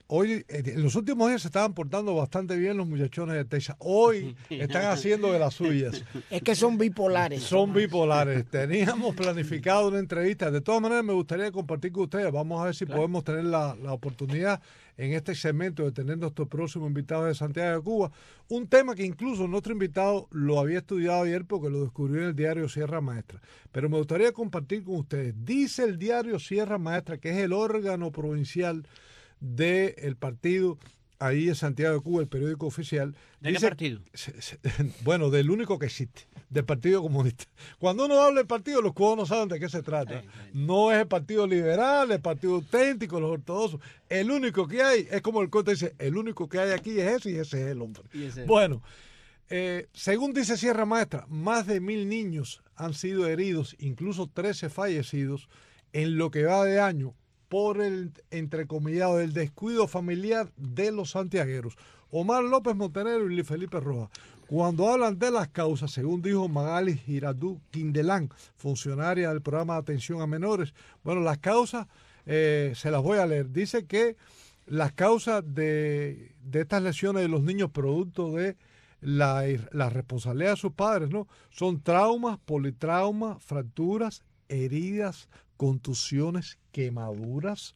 hoy, en los últimos días se estaban portando bastante bien los muchachones de Texas. Hoy están haciendo de las suyas. Es que son bipolares. Son bipolares. Teníamos planificado una entrevista. De todas maneras, me gustaría compartir con ustedes. Vamos a ver si podemos tener la oportunidad en este segmento de tener nuestro próximo invitado de Santiago de Cuba. Un tema que incluso nuestro invitado lo había estudiado ayer porque lo descubrió en el diario Sierra Maestra. Pero me gustaría compartir con ustedes. Dice el diario Sierra Maestra, que es el órgano provincial del partido ahí en Santiago de Cuba, el periódico oficial. ¿De qué partido? Bueno, del único que existe, del Partido Comunista. Cuando uno habla del partido, los cubanos no saben de qué se trata. No es el Partido Liberal, el Partido Auténtico, los ortodoxos. El único que hay, es como el corte dice, el único que hay aquí es ese y ese es el hombre. Bueno, según dice Sierra Maestra, más de 1.000 niños han sido heridos, incluso 13 fallecidos en lo que va de año por el entrecomillado del descuido familiar de los santiagueros. Omar López Montenegro y Luis Felipe Rojas, cuando hablan de las causas, según dijo Magali Girardú Quindelán, funcionaria del programa de atención a menores, bueno, las causas se las voy a leer. Dice que las causas de estas lesiones de los niños producto de la responsabilidad de sus padres, ¿no? Son traumas, politraumas, fracturas, heridas, contusiones, quemaduras,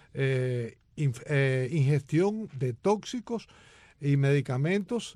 ingestión de tóxicos y medicamentos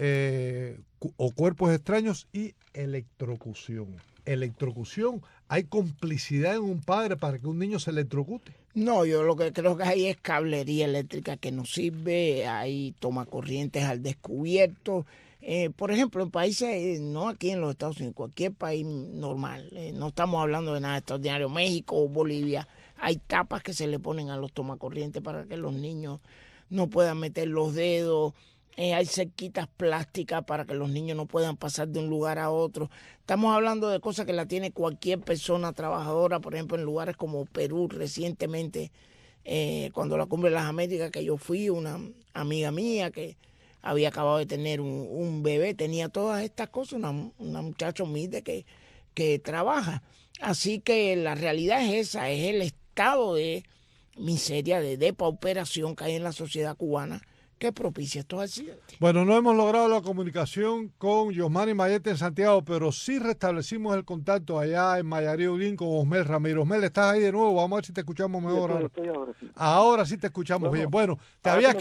o cuerpos extraños y electrocución. Electrocución, ¿hay complicidad en un padre para que un niño se electrocute? No, yo lo que creo que hay es cablería eléctrica que no sirve, hay tomacorrientes al descubierto. Por ejemplo, en países, no aquí en los Estados Unidos, cualquier país normal, no estamos hablando de nada extraordinario, México o Bolivia, hay tapas que se le ponen a los tomacorrientes para que los niños no puedan meter los dedos, hay cerquitas plásticas para que los niños no puedan pasar de un lugar a otro. Estamos hablando de cosas que la tiene cualquier persona trabajadora, por ejemplo, en lugares como Perú recientemente, cuando la Cumbre de las Américas, que yo fui, una amiga mía que había acabado de tener un bebé, tenía todas estas cosas, una muchacha humilde que trabaja. Así que la realidad es esa, es el estado de miseria, de depauperación que hay en la sociedad cubana que propicia estos accidentes. Bueno, no hemos logrado la comunicación con Yosmani Mayete en Santiago, pero sí restablecimos el contacto allá en Mayarí Holguín con Osmel Ramírez. Osmel, ¿estás ahí de nuevo? Vamos a ver si te escuchamos mejor ahora. Estoy ahora, sí. Ahora sí te escuchamos bien. Bueno, te habías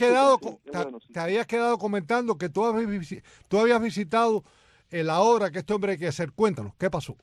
quedado comentando que tú habías visitado la obra que este hombre hay que hacer. Cuéntanos, ¿qué pasó?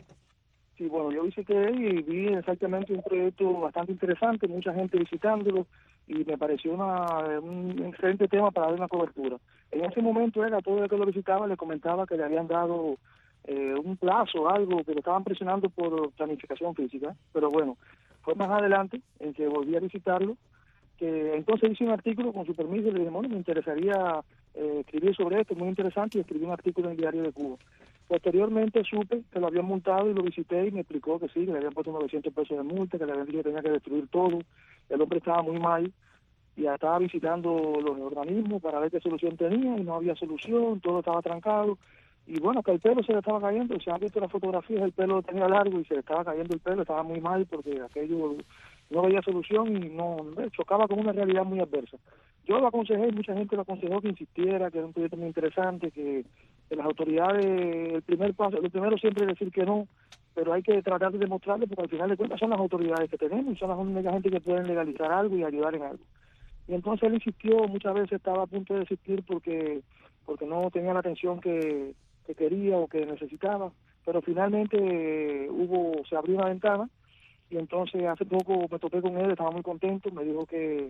Sí, bueno, yo visité y vi exactamente un proyecto bastante interesante, mucha gente visitándolo, y me pareció un excelente tema para dar una cobertura. En ese momento a todo el que lo visitaba le comentaba que le habían dado un plazo, algo, que lo estaban presionando por planificación física, pero bueno, fue más adelante en que volví a visitarlo, que entonces hice un artículo con su permiso y le dije, bueno, me interesaría escribir sobre esto, muy interesante, y escribí un artículo en el Diario de Cuba. Posteriormente supe que lo habían multado y lo visité y me explicó que sí, que le habían puesto 900 pesos de multa, que le habían dicho que tenía que destruir todo. El hombre estaba muy mal y ya estaba visitando los organismos para ver qué solución tenía y no había solución, todo estaba trancado. Y bueno, que el pelo se le estaba cayendo, se han visto las fotografías, el pelo tenía largo y se le estaba cayendo el pelo, estaba muy mal porque aquello no veía solución y no chocaba con una realidad muy adversa. Yo lo aconsejé, mucha gente lo aconsejó que insistiera, que era un proyecto muy interesante, que las autoridades, el primero siempre es decir que no, pero hay que tratar de demostrarlo porque al final de cuentas son las autoridades que tenemos y son las únicas gente que pueden legalizar algo y ayudar en algo. Y entonces él insistió, muchas veces estaba a punto de desistir porque no tenía la atención que quería o que necesitaba, pero finalmente se abrió una ventana y entonces hace poco me topé con él, estaba muy contento, me dijo que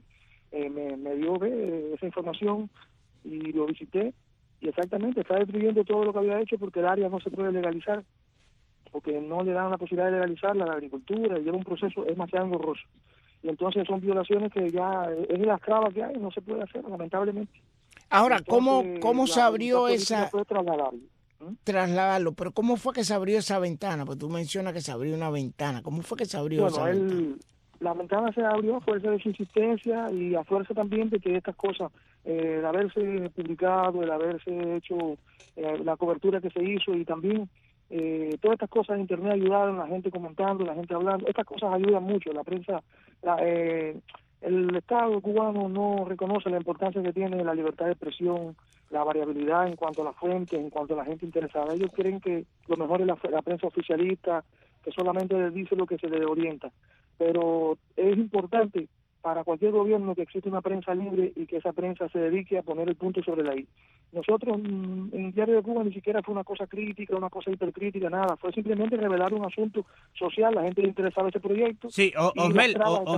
me dio esa información y lo visité y exactamente está destruyendo todo lo que había hecho porque el área no se puede legalizar, porque no le dan la posibilidad de legalizar la agricultura y era un proceso demasiado engorroso. Y entonces son violaciones que ya es las trabas que hay, no se puede hacer, lamentablemente. Ahora, entonces, ¿cómo se abrió esa... Trasladarlo, pero ¿cómo fue que se abrió esa ventana? Pues tú mencionas que se abrió una ventana. ¿Cómo fue que se abrió esa ventana? La ventana se abrió a fuerza de su insistencia y a fuerza también de que estas cosas, el haberse publicado, el haberse hecho la cobertura que se hizo y también todas estas cosas en internet ayudaron, la gente comentando, la gente hablando, estas cosas ayudan mucho, la prensa el Estado cubano no reconoce la importancia que tiene la libertad de expresión, la variabilidad en cuanto a la fuente, en cuanto a la gente interesada. Ellos creen que lo mejor es la prensa oficialista, que solamente dice lo que se le orienta. Pero es importante para cualquier gobierno que existe una prensa libre y que esa prensa se dedique a poner el punto sobre la I. Nosotros en Diario de Cuba ni siquiera fue una cosa crítica, una cosa hipercrítica, nada. Fue simplemente revelar un asunto social, la gente le interesaba ese proyecto. Sí, Osmel,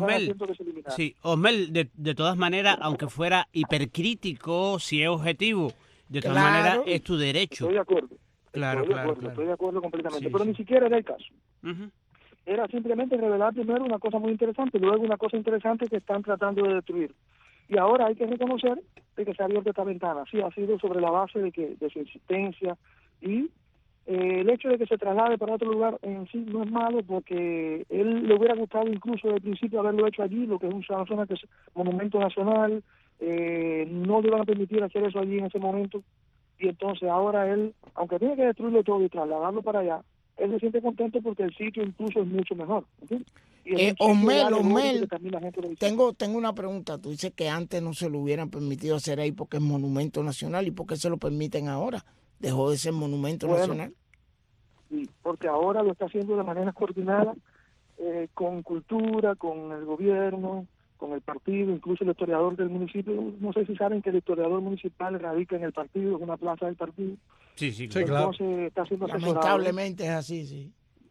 de todas maneras, aunque fuera hipercrítico, si es objetivo, de todas maneras es tu derecho. Estoy de acuerdo. Claro. Estoy de acuerdo completamente, pero ni siquiera era el caso. Era simplemente revelar primero una cosa muy interesante, luego una cosa interesante que están tratando de destruir. Y ahora hay que reconocer de que se ha abierto esta ventana. Sí, ha sido sobre la base de su insistencia, y el hecho de que se traslade para otro lugar en sí no es malo, porque él le hubiera gustado incluso desde el principio haberlo hecho allí, lo que es una zona que es monumento nacional. No le van a permitir hacer eso allí en ese momento, y entonces ahora él, aunque tiene que destruirlo todo y trasladarlo para allá, él se siente contento porque el sitio incluso es mucho mejor. Osmel, tengo una pregunta. Tú dices que antes no se lo hubieran permitido hacer ahí porque es monumento nacional, ¿y por qué se lo permiten ahora? ¿Dejó de ser monumento nacional? Sí, porque ahora lo está haciendo de manera coordinada, con cultura, con el gobierno, con el partido, incluso el historiador del municipio. No sé si saben que el historiador municipal radica en el partido, es una plaza del partido. Sí, claro. Entonces está siendo asesorado. Lamentablemente es así, sí.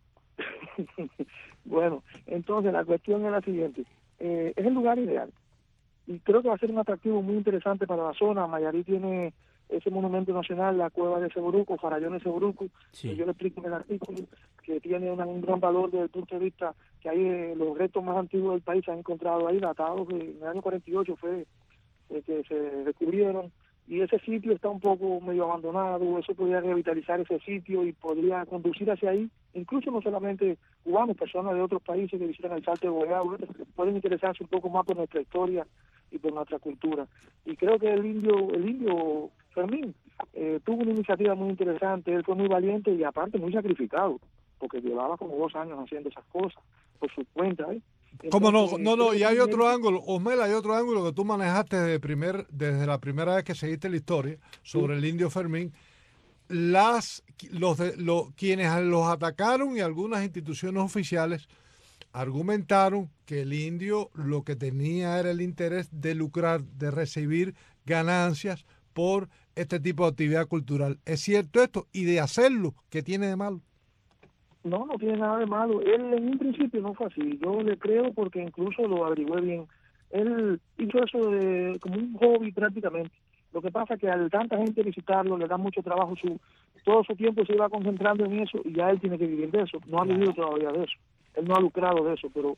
Bueno, entonces la cuestión es la siguiente. Es el lugar ideal, y creo que va a ser un atractivo muy interesante para la zona. Mayarí tiene ese monumento nacional, la cueva de Seboruco, Farallón de Seboruco, que yo le explico en el artículo, que tiene un gran valor desde el punto de vista que hay los restos más antiguos del país se han encontrado ahí, datados en el año 48 fue que se descubrieron, y ese sitio está un poco medio abandonado. Eso podría revitalizar ese sitio y podría conducir hacia ahí, incluso no solamente cubanos, personas de otros países que visitan el Salto de Guayabo, pueden interesarse un poco más por nuestra historia y por nuestra cultura. Y creo que el indio Fermín tuvo una iniciativa muy interesante. Él fue muy valiente y aparte muy sacrificado, porque llevaba como 2 años haciendo esas cosas por su cuenta. ¿Cómo no? Y hay otro ángulo, Osmel, hay otro ángulo que tú manejaste desde la primera vez que seguiste la historia sobre el indio Fermín. Quienes los atacaron y algunas instituciones oficiales argumentaron que el indio lo que tenía era el interés de lucrar, de recibir ganancias por este tipo de actividad cultural. ¿Es cierto esto? Y de hacerlo, ¿qué tiene de malo? No tiene nada de malo. Él en un principio no fue así. Yo le creo porque incluso lo averigüé bien. Él hizo eso como un hobby prácticamente. Lo que pasa es que al tanta gente visitarlo, le da mucho trabajo, todo su tiempo se iba concentrando en eso, y ya él tiene que vivir de eso. No ha vivido todavía de eso. Él no ha lucrado de eso, pero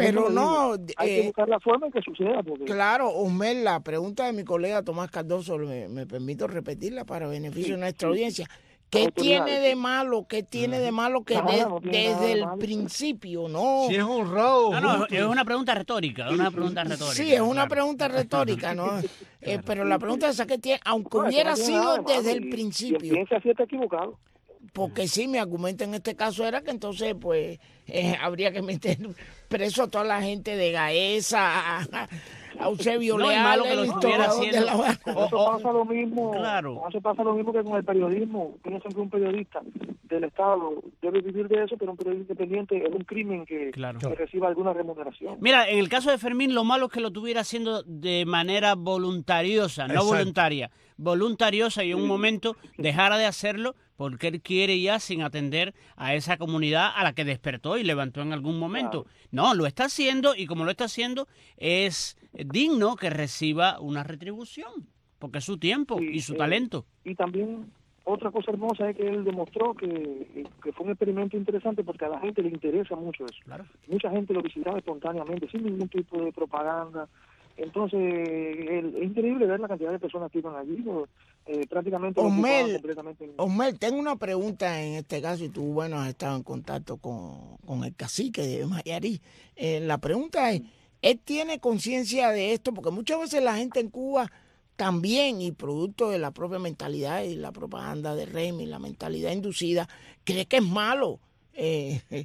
hay que buscar la forma en que suceda. Porque... Claro, Osmel, la pregunta de mi colega Tomás Cardoso, me permito repetirla para beneficio de nuestra audiencia. ¿Qué tiene de malo? ¿Qué tiene de malo que desde el principio, no? Si es honrado. No, es una pregunta retórica, Sí, es una pregunta retórica, ¿no? Pero la pregunta es que tiene, aunque hubiera sido desde el principio. Y así está equivocado. Porque sí, mi argumento en este caso era que entonces, pues, habría que meter preso a toda la gente de Gaesa, a Eusebio Leal, que lo estuviera haciendo. Eso pasa lo mismo. Claro. Eso pasa lo mismo que con el periodismo. Piensan que un periodista del Estado debe vivir de eso, pero un periodista independiente es un crimen que reciba alguna remuneración. Mira, en el caso de Fermín, lo malo es que lo estuviera haciendo de manera voluntariosa, no voluntaria. Voluntariosa, y en un momento dejara de hacerlo porque él quiere ya sin atender a esa comunidad a la que despertó y levantó en algún momento. Claro. No, lo está haciendo, y como lo está haciendo es digno que reciba una retribución, porque es su tiempo y su talento. Y también otra cosa hermosa es que él demostró que fue un experimento interesante, porque a la gente le interesa mucho eso. Claro. Mucha gente lo visitaba espontáneamente, sin ningún tipo de propaganda. Entonces, es increíble ver la cantidad de personas que iban allí. Prácticamente Osmel, tengo una pregunta en este caso, y tú, bueno, has estado en contacto con el cacique de Mayarí. La pregunta es, ¿él tiene conciencia de esto? Porque muchas veces la gente en Cuba también, y producto de la propia mentalidad y la propaganda del régimen, la mentalidad inducida, cree que es malo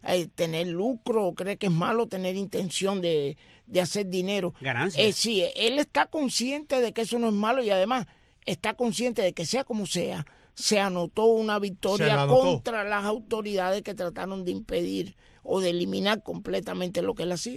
tener lucro o cree que es malo tener intención de hacer dinero. Ganancias. Sí, él está consciente de que eso no es malo y además está consciente de que sea como sea, se anotó una victoria contra las autoridades que trataron de impedir o de eliminar completamente lo que él hacía.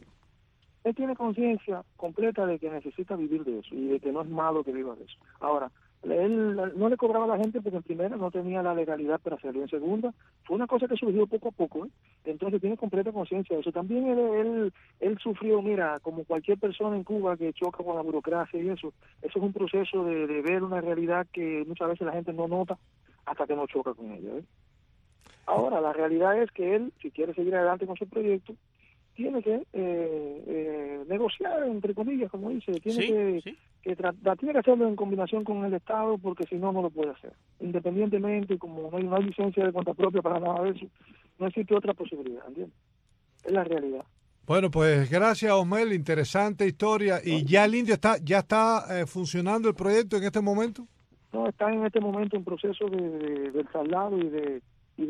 Él tiene conciencia completa de que necesita vivir de eso y de que no es malo que viva de eso. Ahora, él no le cobraba a la gente porque en primera no tenía la legalidad para hacerlo. En segunda, fue una cosa que surgió poco a poco, ¿eh? Entonces tiene completa conciencia de eso. También él sufrió, mira, como cualquier persona en Cuba que choca con la burocracia y eso es un proceso de ver una realidad que muchas veces la gente no nota hasta que no choca con ella, ¿eh? Ahora, la realidad es que él, si quiere seguir adelante con su proyecto, tiene que negociar, entre comillas, como dice, tiene que hacerlo en combinación con el Estado, porque si no, no lo puede hacer. Independientemente, como no hay licencia de cuenta propia para nada de eso, no existe otra posibilidad, ¿entiendes? Es la realidad. Bueno, pues gracias, Osmel, interesante historia. ¿Y ya el Indio está funcionando el proyecto en este momento? No, está en este momento en proceso del traslado y de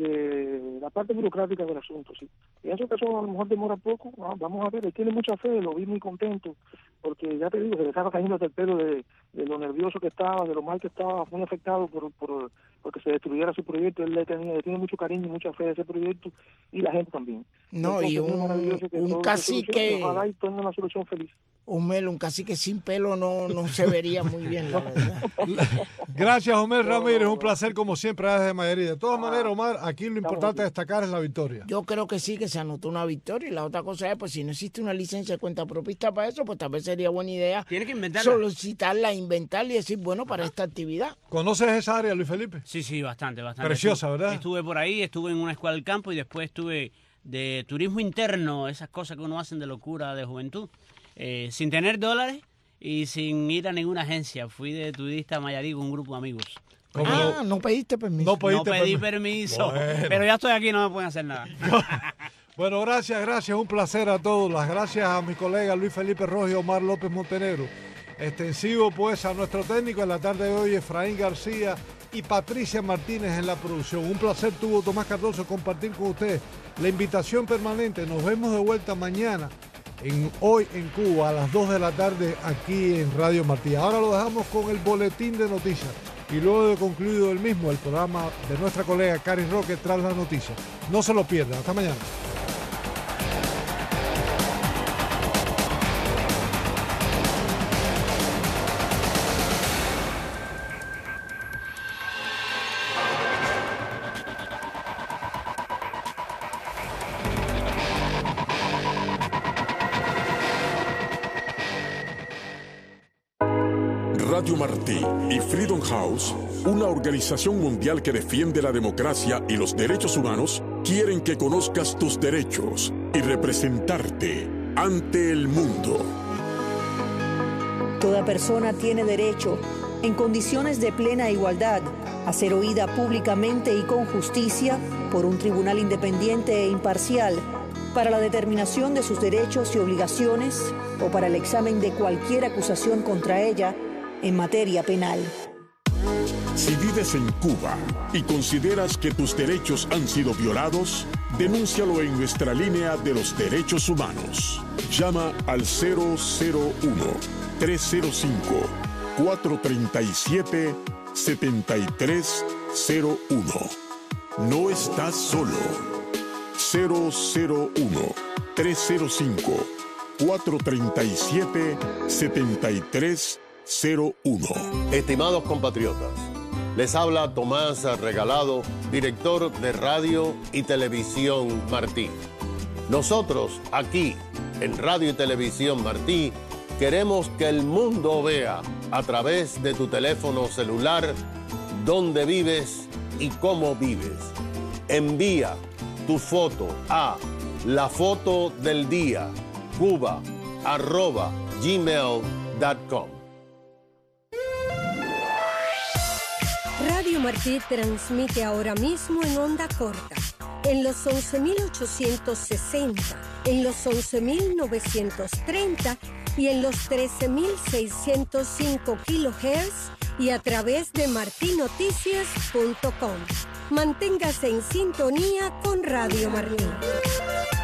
la parte burocrática del asunto, sí. Y eso que eso a lo mejor demora poco, ¿no? Vamos a ver, él tiene mucha fe, lo vi muy contento, porque ya te digo, se le estaba cayendo hasta el pelo de lo nervioso que estaba, de lo mal que estaba, muy afectado porque se destruyera su proyecto. Él le tiene mucho cariño y mucha fe de ese proyecto, y la gente también. No, entonces, y un cacique, ojalá y tenga una solución feliz. Un cacique sin pelo no se vería muy bien, la verdad. Gracias, Omar Ramírez, un placer como siempre desde Mayarí. De todas maneras, Omar, aquí lo importante a destacar es la victoria. Yo creo que sí, que se anotó una victoria, y la otra cosa es, pues si no existe una licencia de cuenta propista para eso, pues tal vez sería buena idea solicitarla, inventarla y decir, bueno, para esta actividad. ¿Conoces esa área, Luis Felipe? Sí, bastante. Preciosa, ¿verdad? Estuve por ahí, estuve en una escuela del campo y después estuve de turismo interno, esas cosas que uno hace de locura, de juventud. Sin tener dólares y sin ir a ninguna agencia. Fui de turista a Mayarí con un grupo de amigos. No pediste permiso. No pedí permiso. Bueno. Pero ya estoy aquí, no me pueden hacer nada. Bueno, gracias. Un placer a todos. Las gracias a mi colega Luis Felipe Rojas y Omar López Montenegro. Extensivo, pues, a nuestro técnico en la tarde de hoy, Efraín García y Patricia Martínez en la producción. Un placer tuvo Tomás Cardoso compartir con ustedes la invitación permanente. Nos vemos de vuelta mañana. Hoy en Cuba a las 2 de la tarde aquí en Radio Martí. Ahora lo dejamos con el boletín de noticias y luego de concluido el mismo, el programa de nuestra colega Cari Roque tras las noticias. No se lo pierdan. Hasta mañana. Radio Martí y Freedom House, una organización mundial que defiende la democracia y los derechos humanos, quieren que conozcas tus derechos y representarte ante el mundo. Toda persona tiene derecho, en condiciones de plena igualdad, a ser oída públicamente y con justicia por un tribunal independiente e imparcial para la determinación de sus derechos y obligaciones o para el examen de cualquier acusación contra ella en materia penal. Si vives en Cuba y consideras que tus derechos han sido violados, denúncialo en nuestra línea de los derechos humanos. Llama al 001-305-437-7301. No estás solo. 001-305-437-7301. Estimados compatriotas, les habla Tomás Regalado, director de Radio y Televisión Martí. Nosotros, aquí, en Radio y Televisión Martí, queremos que el mundo vea, a través de tu teléfono celular, dónde vives y cómo vives. Envía tu foto a lafotodeldia@gmail.com. Radio Martí transmite ahora mismo en onda corta, en los 11.860, en los 11.930 y en los 13.605 kHz y a través de martinoticias.com. Manténgase en sintonía con Radio Martí.